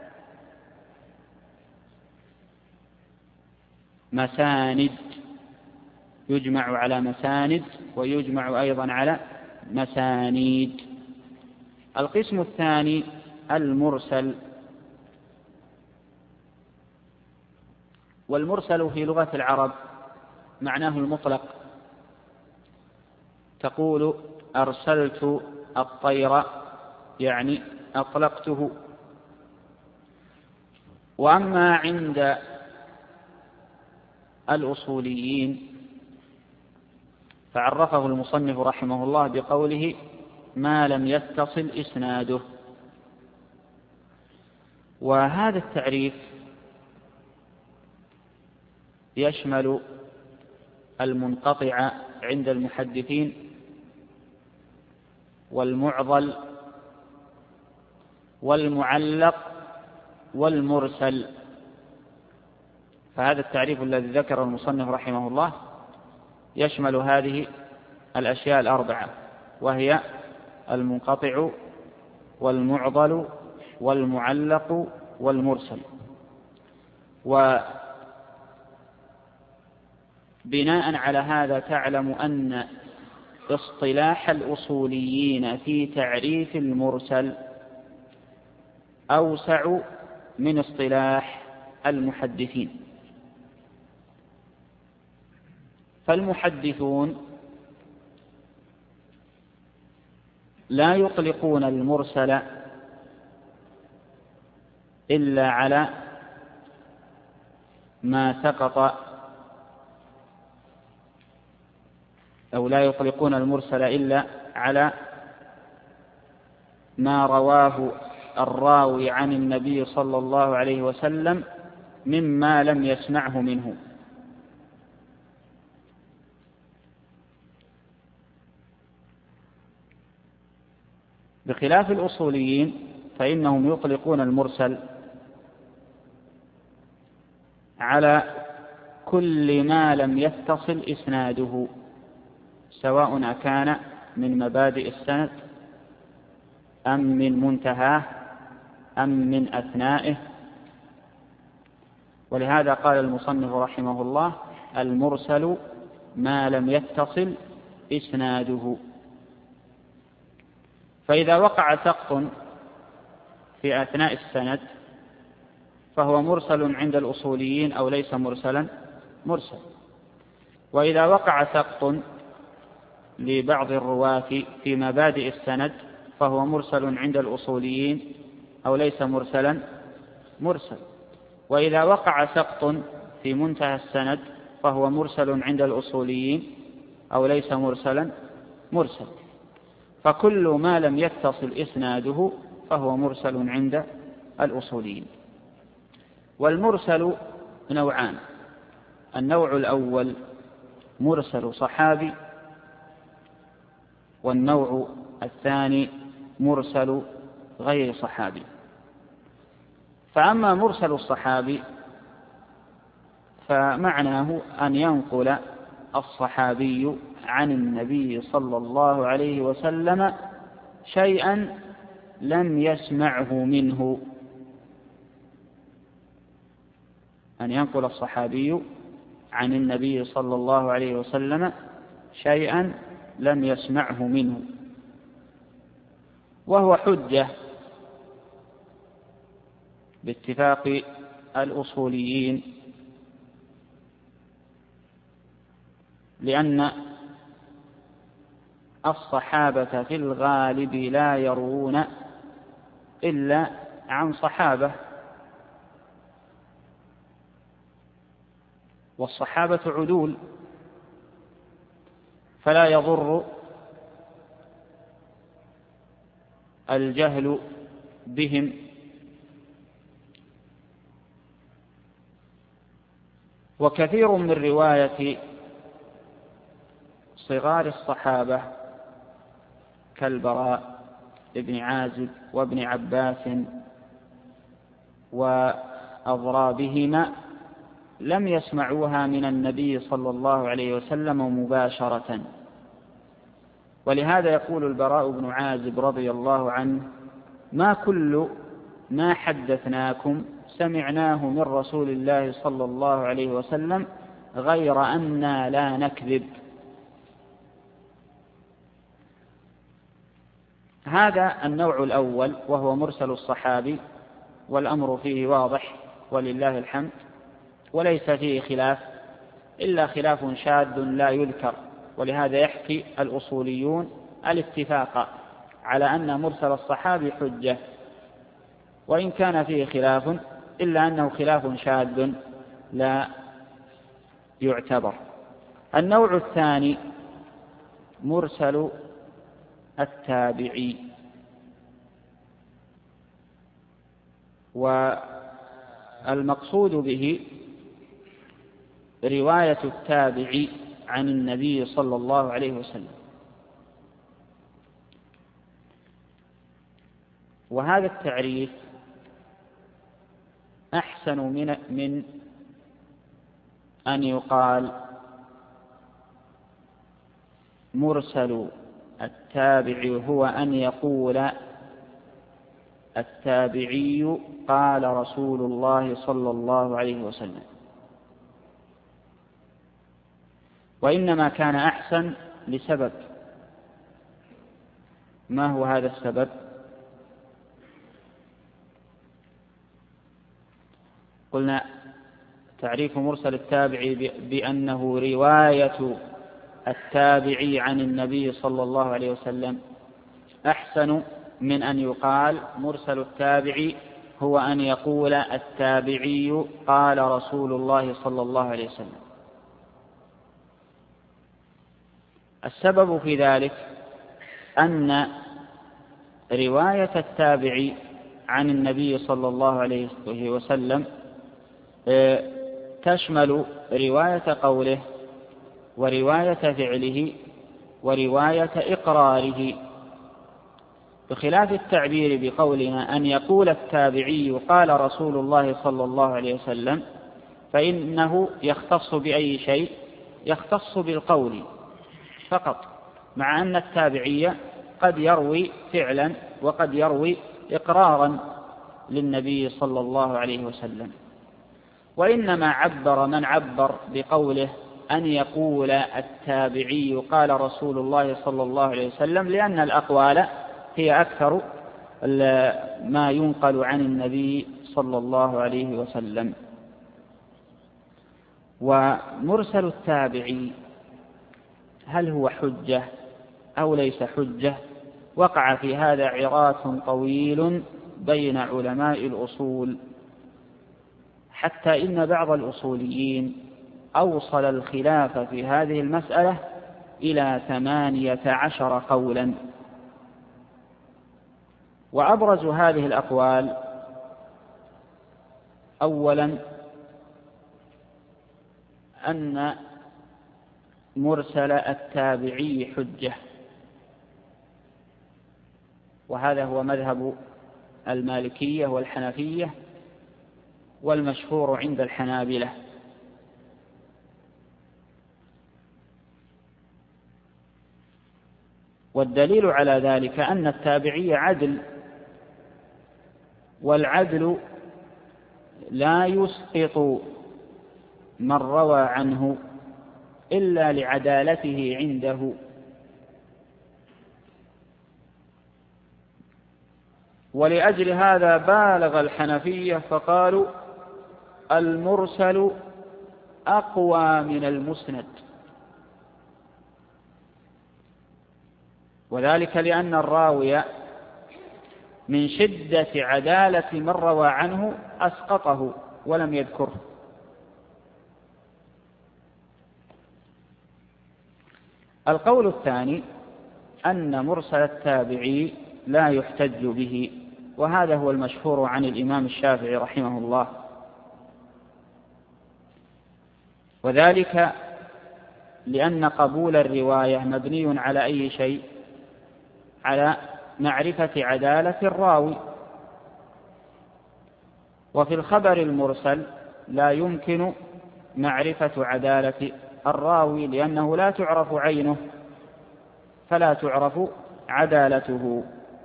مساند، يجمع على مساند ويجمع أيضا على مسانيد. القسم الثاني المرسل. والمرسل في لغة العرب معناه المطلق، تقول أرسلت الطير يعني أطلقته. وأما عند الأصوليين فعرفه المصنف رحمه الله بقوله ما لم يتصل إسناده. وهذا التعريف يشمل المنقطع عند المحدثين والمعضل والمعلق والمرسل. فهذا التعريف الذي ذكر المصنف رحمه الله يشمل هذه الأشياء الأربعة، وهي المنقطع والمعضل والمعلق والمرسل. وبناء على هذا تعلم أن اصطلاح الأصوليين في تعريف المرسل أوسع من اصطلاح المحدثين. فالمحدثون لا يطلقون المرسل إلا على ما سقط، أو لا يطلقون المرسل إلا على ما رواه الراوي عن النبي صلى الله عليه وسلم مما لم يسمعه منه. بخلاف الأصوليين فإنهم يطلقون المرسل على كل ما لم يتصل إسناده، سواء كان من مبادئ السند أم من منتهاه أم من أثنائه. ولهذا قال المصنف رحمه الله المرسل ما لم يتصل إسناده. فإذا وقع سقط في أثناء السند فهو مرسل عند الأصوليين أو ليس مرسلا؟ مرسل. وإذا وقع سقط لبعض الرواة في مبادئ السند فهو مرسل عند الأصوليين أو ليس مرسلا؟ مرسل. وإذا وقع سقط في منتهى السند فهو مرسل عند الأصوليين أو ليس مرسلا؟ مرسل. فكل ما لم يتصل إسناده فهو مرسل عند الأصوليين. والمرسل نوعان: النوع الأول مرسل صحابي، والنوع الثاني مرسل غير صحابي. فأما مرسل الصحابي فمعناه أن ينقل الصحابي عن النبي صلى الله عليه وسلم شيئا لم يسمعه منه، أن ينقل الصحابي عن النبي صلى الله عليه وسلم شيئا لم يسمعه منه، وهو حجة باتفاق الأصوليين، لأن الصحابة في الغالب لا يروون إلا عن صحابة، والصحابة عدول، فلا يضر الجهل بهم. وكثير من رواية صغار الصحابة كالبراء ابن عازب وابن عباس أضرابهما لم يسمعوها من النبي صلى الله عليه وسلم مباشرة. ولهذا يقول البراء بن عازب رضي الله عنه: ما كل ما حدثناكم سمعناه من رسول الله صلى الله عليه وسلم غير أننا لا نكذب. هذا النوع الأول، وهو مرسل الصحابي، والأمر فيه واضح ولله الحمد، وليس فيه خلاف إلا خلاف شاذ لا يذكر. ولهذا يحكي الأصوليون الاتفاق على أن مرسل الصحابي حجة، وإن كان فيه خلاف إلا أنه خلاف شاذ لا يعتبر. النوع الثاني مرسل التابعي، والمقصود به رواية التابعي عن النبي صلى الله عليه وسلم. وهذا التعريف أحسن من أن يقال مرسل التابع هو أن يقول التابعي قال رسول الله صلى الله عليه وسلم. وإنما كان أحسن لسبب. ما هو هذا السبب؟ قلنا تعريف مرسل التابعي بأنه رواية التابعي عن النبي صلى الله عليه وسلم أحسن من أن يقال مرسل التابعي هو أن يقول التابعي قال رسول الله صلى الله عليه وسلم. السبب في ذلك أن رواية التابعي عن النبي صلى الله عليه وسلم تشمل رواية قوله ورواية فعله ورواية إقراره، بخلاف التعبير بقولنا أن يقول التابعي قال رسول الله صلى الله عليه وسلم، فإنه يختص بأي شيء؟ يختص بالقول فقط، مع أن التابعي قد يروي فعلا وقد يروي إقرارا للنبي صلى الله عليه وسلم. وإنما عبر من عبر بقوله أن يقول التابعي قال رسول الله صلى الله عليه وسلم، لأن الأقوال هي أكثر ما ينقل عن النبي صلى الله عليه وسلم. ومرسل التابعي هل هو حجة أو ليس حجة؟ وقع في هذا عراك طويل بين علماء الأصول، حتى إن بعض الأصوليين أوصل الخلاف في هذه المسألة إلى 18 قولا. وأبرز هذه الأقوال: أولا أن مرسل التابعي حجة، وهذا هو مذهب المالكية والحنفية والمشهور عند الحنابلة. والدليل على ذلك أن التابعي عدل، والعدل لا يسقط من روى عنه إلا لعدالته عنده. ولأجل هذا بالغ الحنفية فقالوا المرسل أقوى من المسند، وذلك لأن الراوي من شدة عدالة من روى عنه أسقطه ولم يذكره. القول الثاني أن مرسل التابعي لا يحتج به، وهذا هو المشهور عن الإمام الشافعي رحمه الله، وذلك لأن قبول الرواية مبني على أي شيء؟ على معرفة عدالة الراوي، وفي الخبر المرسل لا يمكن معرفة عدالة الراوي لأنه لا تعرف عينه فلا تعرف عدالته.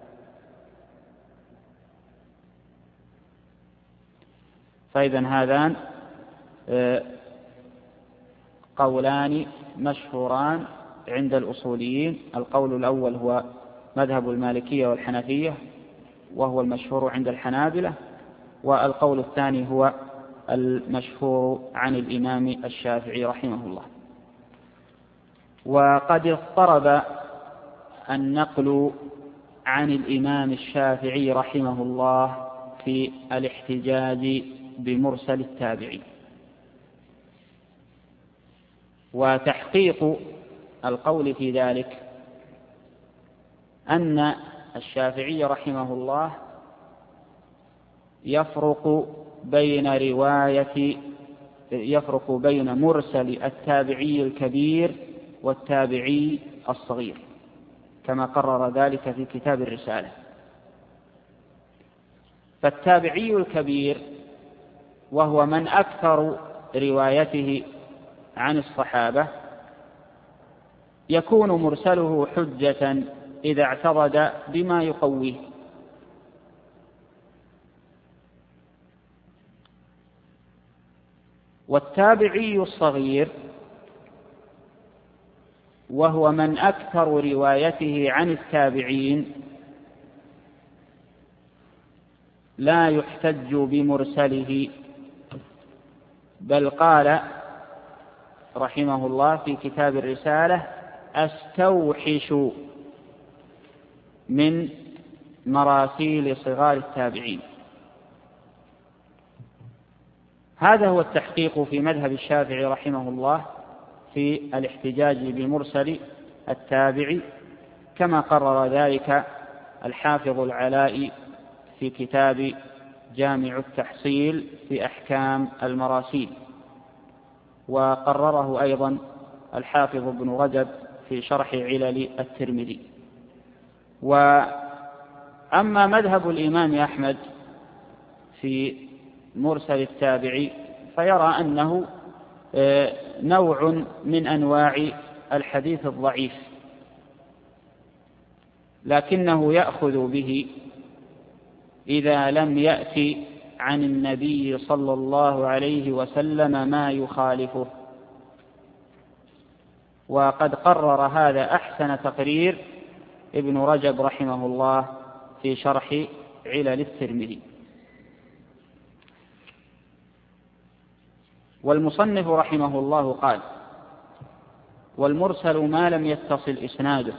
فإذا هذان قولان مشهوران عند الأصوليين. القول الأول هو مذهب المالكية والحنفية وهو المشهور عند الحنابلة، والقول الثاني هو المشهور عن الإمام الشافعي رحمه الله. وقد اضطرب النقل عن الإمام الشافعي رحمه الله في الاحتجاج بمرسل التابعي، وتحقيق القول في ذلك أن الشافعي رحمه الله يفرق بين مرسل التابعي الكبير والتابعي الصغير كما قرر ذلك في كتاب الرسالة. فالتابعي الكبير وهو من أكثر روايته عن الصحابة يكون مرسله حجة إذا اعتضد بما يقويه، والتابعي الصغير وهو من أكثر روايته عن التابعين لا يحتج بمرسله، بل قال رحمه الله في كتاب الرسالة: أستوحش من مراسيل صغار التابعين. هذا هو التحقيق في مذهب الشافعي رحمه الله في الاحتجاج بمرسل التابعي، كما قرر ذلك الحافظ العلائي في كتاب جامع التحصيل في أحكام المراسيل، وقرره أيضا الحافظ ابن رجب في شرح علل الترمذي. وأما مذهب الإمام أحمد في مرسل التابعي فيرى أنه نوع من أنواع الحديث الضعيف، لكنه يأخذ به إذا لم يأتي عن النبي صلى الله عليه وسلم ما يخالفه. وقد قرر هذا أحسن تقرير ابن رجب رحمه الله في شرح علل الترمذي. والمصنف رحمه الله قال: والمرسل ما لم يتصل إسناده،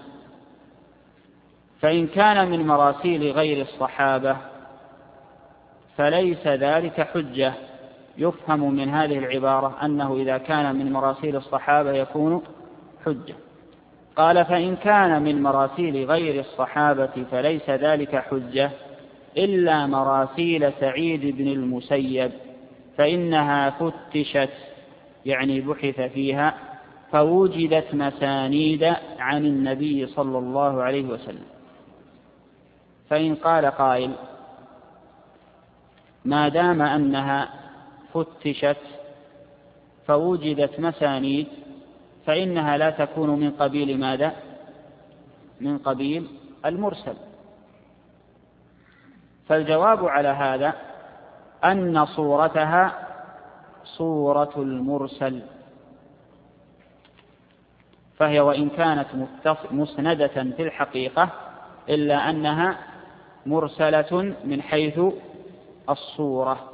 فإن كان من مراسيل غير الصحابة فليس ذلك حجة. يفهم من هذه العبارة أنه إذا كان من مراسيل الصحابة يكون حجة. قال: فإن كان من مراسيل غير الصحابة فليس ذلك حجة إلا مراسيل سعيد بن المسيب، فإنها فتشت يعني بحث فيها فوجدت مسانيد عن النبي صلى الله عليه وسلم. فإن قال قائل: ما دام أنها فتشت فوجدت مسانيد فإنها لا تكون من قبيل ماذا؟ من قبيل المرسل. فالجواب على هذا أن صورتها صورة المرسل، فهي وإن كانت مسندة في الحقيقة إلا أنها مرسلة من حيث الصورة.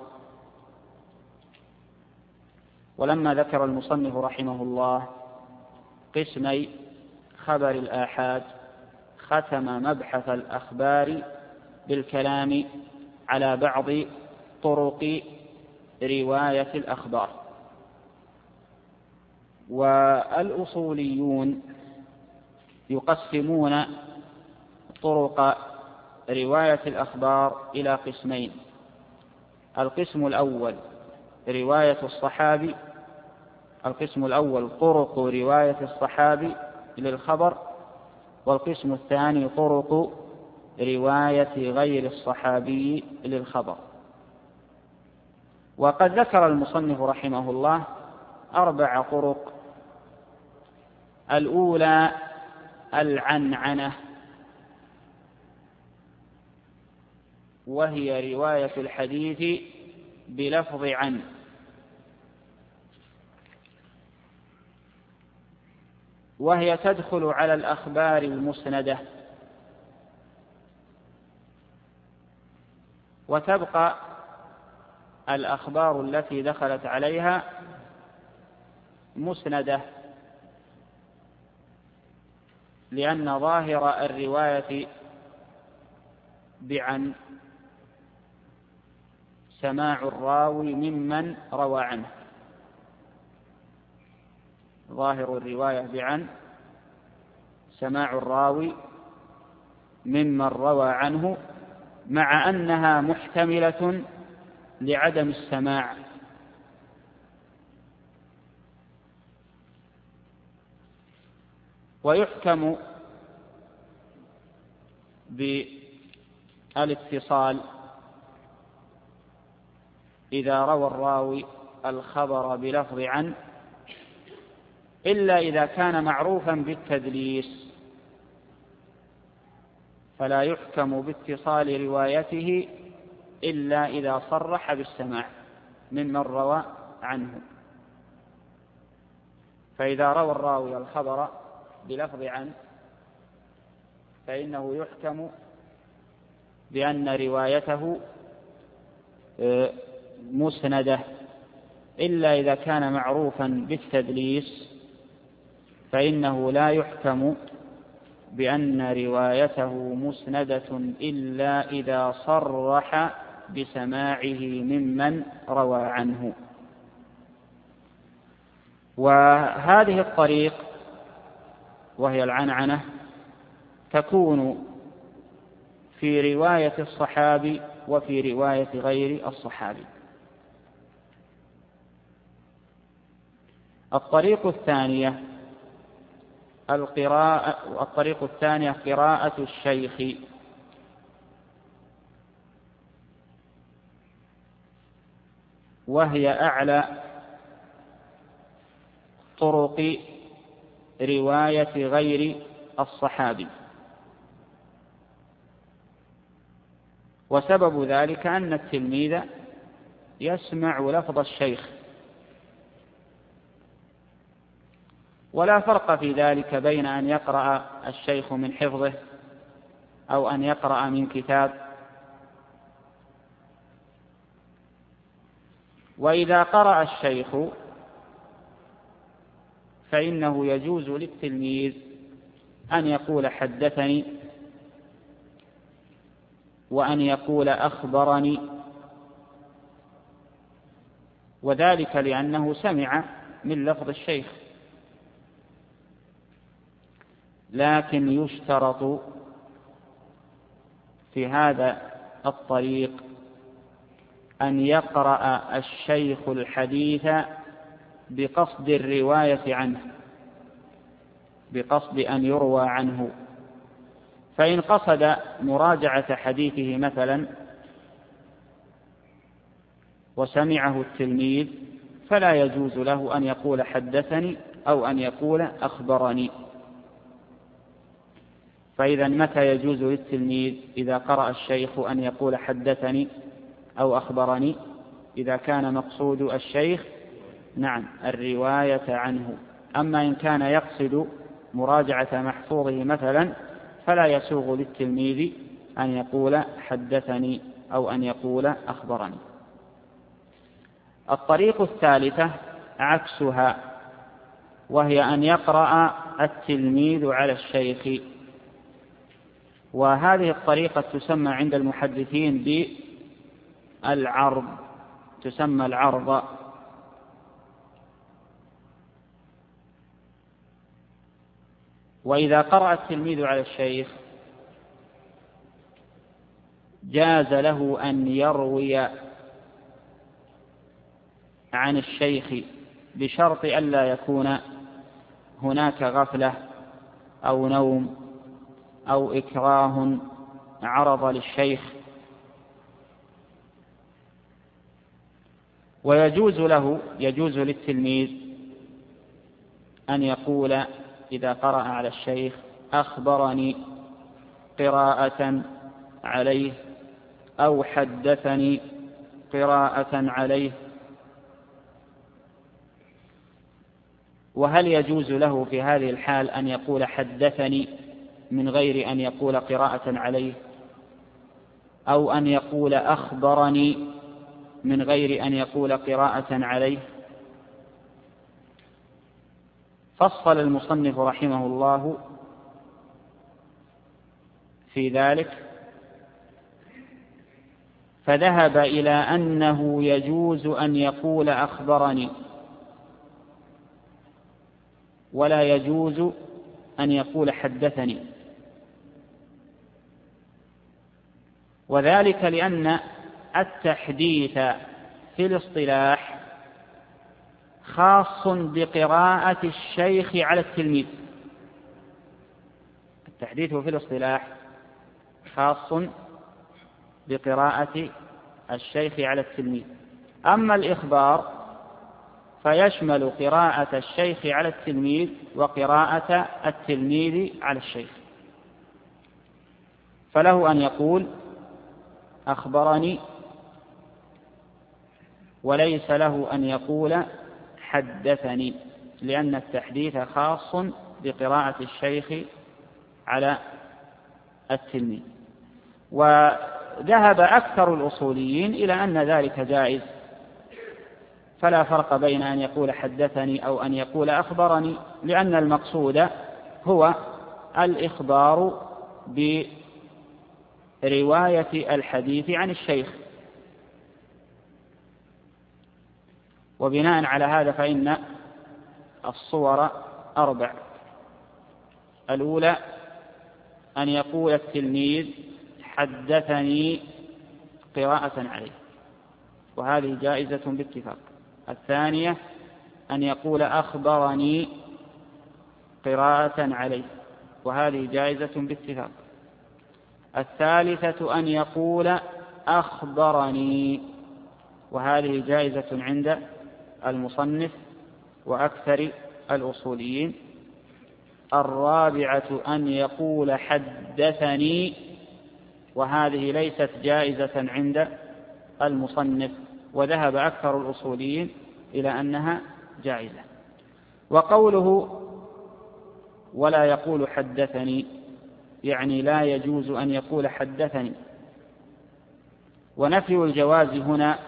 ولما ذكر المصنف رحمه الله قسمي خبر الآحاد ختم مبحث الأخبار بالكلام على بعض طرق رواية الأخبار. والأصوليون يقسمون طرق رواية الأخبار إلى قسمين: القسم الأول رواية الصحابي، القسم الأول طرق رواية الصحابي للخبر، والقسم الثاني طرق رواية غير الصحابي للخبر. وقد ذكر المصنف رحمه الله 4 طرق. الأولى العنعنة، وهي رواية الحديث بلفظ عن، وهي تدخل على الأخبار المسندة، وتبقى الأخبار التي دخلت عليها مسندة، لأن ظاهر الرواية بعن سماع الراوي ممن روى عنه. ظاهر الرواية بعن سماع الراوي ممن روى عنه، مع أنها محتملة لعدم السماع. ويحكم بالاتصال إذا روى الراوي الخبر بلفظ عن، إلا إذا كان معروفا بالتدليس، فلا يحكم باتصال روايته إلا إذا صرح بالسماع ممن روى عنه. فإذا روى الراوي الخبر بلفظ عن فإنه يحكم بأن روايته مسندة، إلا إذا كان معروفا بالتدليس فإنه لا يحكم بأن روايته مسندة إلا إذا صرح بسماعه ممن روى عنه. وهذه الطريق وهي العنعنة تكون في رواية الصحابي وفي رواية غير الصحابي. الطريق الثانية قراءة الشيخ، وهي أعلى طرق رواية غير الصحابي. وسبب ذلك أن التلميذ يسمع لفظ الشيخ، ولا فرق في ذلك بين أن يقرأ الشيخ من حفظه أو أن يقرأ من كتاب. وإذا قرأ الشيخ فإنه يجوز للتلميذ أن يقول حدثني، وأن يقول أخبرني، وذلك لأنه سمع من لفظ الشيخ. لكن يشترط في هذا الطريق أن يقرأ الشيخ الحديث بقصد الرواية عنه، بقصد أن يروى عنه. فإن قصد مراجعة حديثه مثلا وسمعه التلميذ فلا يجوز له أن يقول حدثني أو أن يقول أخبرني. فإذا متى يجوز للتلميذ إذا قرأ الشيخ أن يقول حدثني أو أخبرني؟ إذا كان مقصود الشيخ الرواية عنه. أما إن كان يقصد مراجعة محفوظه مثلا فلا يسوغ للتلميذ أن يقول حدثني أو أن يقول أخبرني. الطريق الثالثة عكسها، وهي أن يقرأ التلميذ على الشيخ. وهذه الطريقة تسمى عند المحدثين بالعرض، تسمى العرض. وإذا قرأ التلميذ على الشيخ جاز له أن يروي عن الشيخ بشرط ألا يكون هناك غفلة أو نوم أو إكراه عرض للشيخ. يجوز للتلميذ أن يقول إذا قرأ على الشيخ أخبرني قراءة عليه أو حدثني قراءة عليه. وهل يجوز له في هذه الحال أن يقول حدثني من غير أن يقول قراءة عليه، أو أن يقول أخبرني من غير أن يقول قراءة عليه؟ فصل المصنف رحمه الله في ذلك، فذهب إلى أنه يجوز أن يقول أخبرني، ولا يجوز أن يقول حدثني، وذلك لأن التحديث في الاصطلاح خاص بقراءة الشيخ على التلميذ. التحديث في الاصطلاح خاص بقراءة الشيخ على التلميذ، أما الإخبار فيشمل قراءة الشيخ على التلميذ وقراءة التلميذ على الشيخ، فله أن يقول أخبرني، وليس له أن يقول حدثني، لأن التحديث خاص بقراءة الشيخ على التلميذ. وذهب أكثر الأصوليين إلى أن ذلك جائز، فلا فرق بين أن يقول حدثني أو أن يقول أخبرني، لأن المقصود هو الإخبار برواية الحديث عن الشيخ. وبناء على هذا فإن الصور 4: الأولى أن يقول التلميذ حدثني قراءة عليه، وهذه جائزة باتفاق. الثانية أن يقول أخبرني قراءة عليه، وهذه جائزة باتفاق. الثالثة أن يقول أخبرني، وهذه جائزة عند المصنف وأكثر الأصوليين. الرابعة أن يقول حدثني، وهذه ليست جائزة عند المصنف، وذهب أكثر الأصوليين إلى أنها جائزة. وقوله ولا يقول حدثني يعني لا يجوز أن يقول حدثني، ونفي الجواز هنا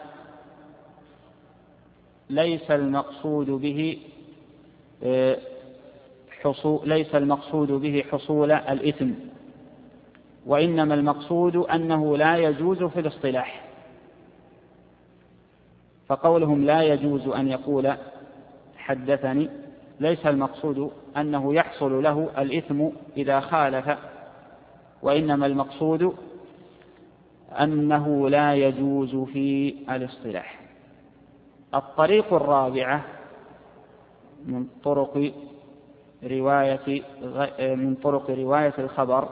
ليس المقصود به حصول الإثم، وإنما المقصود أنه لا يجوز في الاصطلاح. فقولهم لا يجوز أن يقول حدثني ليس المقصود أنه يحصل له الإثم إذا خالف، وإنما المقصود أنه لا يجوز في الاصطلاح. الطريق الرابعة من طرق رواية الخبر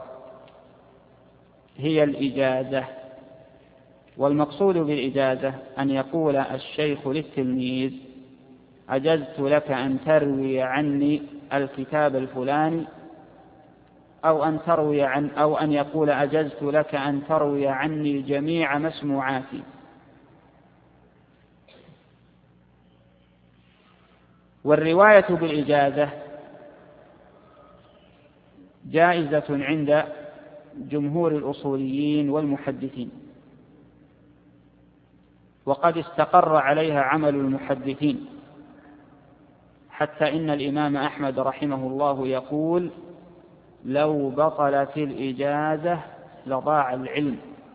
هي الإجازة. والمقصود بالإجازة أن يقول الشيخ للتلميذ أجزت لك أن تروي عني الكتاب الفلاني، أو أن يقول أجزت لك أن تروي عني جميع مسموعاتي. والرواية بالإجازة جائزة عند جمهور الأصوليين والمحدثين، وقد استقر عليها عمل المحدثين، حتى إن الإمام أحمد رحمه الله يقول لو بطلت الإجازة لضاع العلم.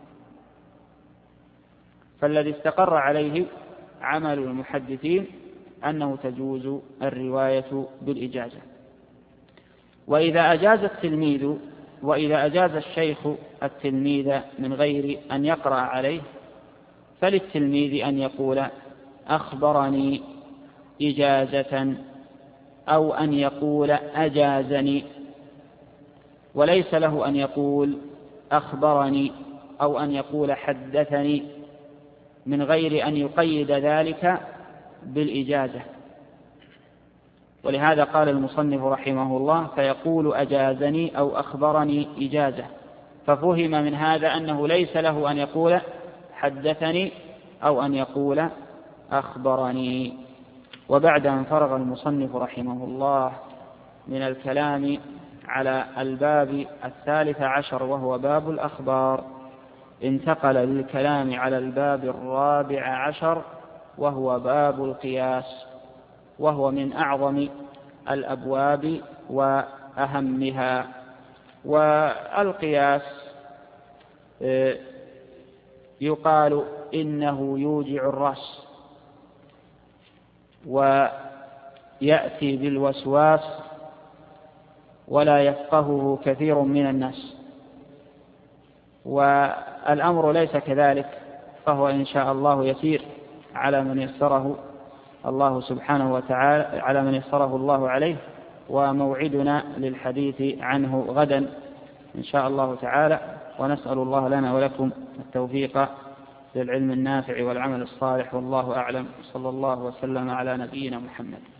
فالذي استقر عليه عمل المحدثين أنه تجوز الرواية بالإجازة. وإذا أجاز الشيخ التلميذ من غير أن يقرأ عليه، فللتلميذ أن يقول أخبرني إجازة، أو أن يقول أجازني، وليس له أن يقول أخبرني أو أن يقول حدثني، من غير أن يقيد ذلك بالإجازة. ولهذا قال المصنف رحمه الله: فيقول أجازني أو أخبرني إجازة، ففهم من هذا أنه ليس له أن يقول حدثني أو أن يقول أخبرني. وبعد أن فرغ المصنف رحمه الله من الكلام على الباب 13 وهو باب الأخبار، انتقل للكلام على الباب 14 وهو باب القياس، وهو من أعظم الأبواب وأهمها. والقياس يقال إنه يوجع الرأس ويأتي بالوسواس ولا يفقهه كثير من الناس، والأمر ليس كذلك، فهو إن شاء الله يسير على من يسره الله سبحانه وتعالى، على من يسره الله عليه. وموعدنا للحديث عنه غدا إن شاء الله تعالى، ونسأل الله لنا ولكم التوفيق للعلم النافع والعمل الصالح، والله أعلم. صلى الله وسلم على نبينا محمد.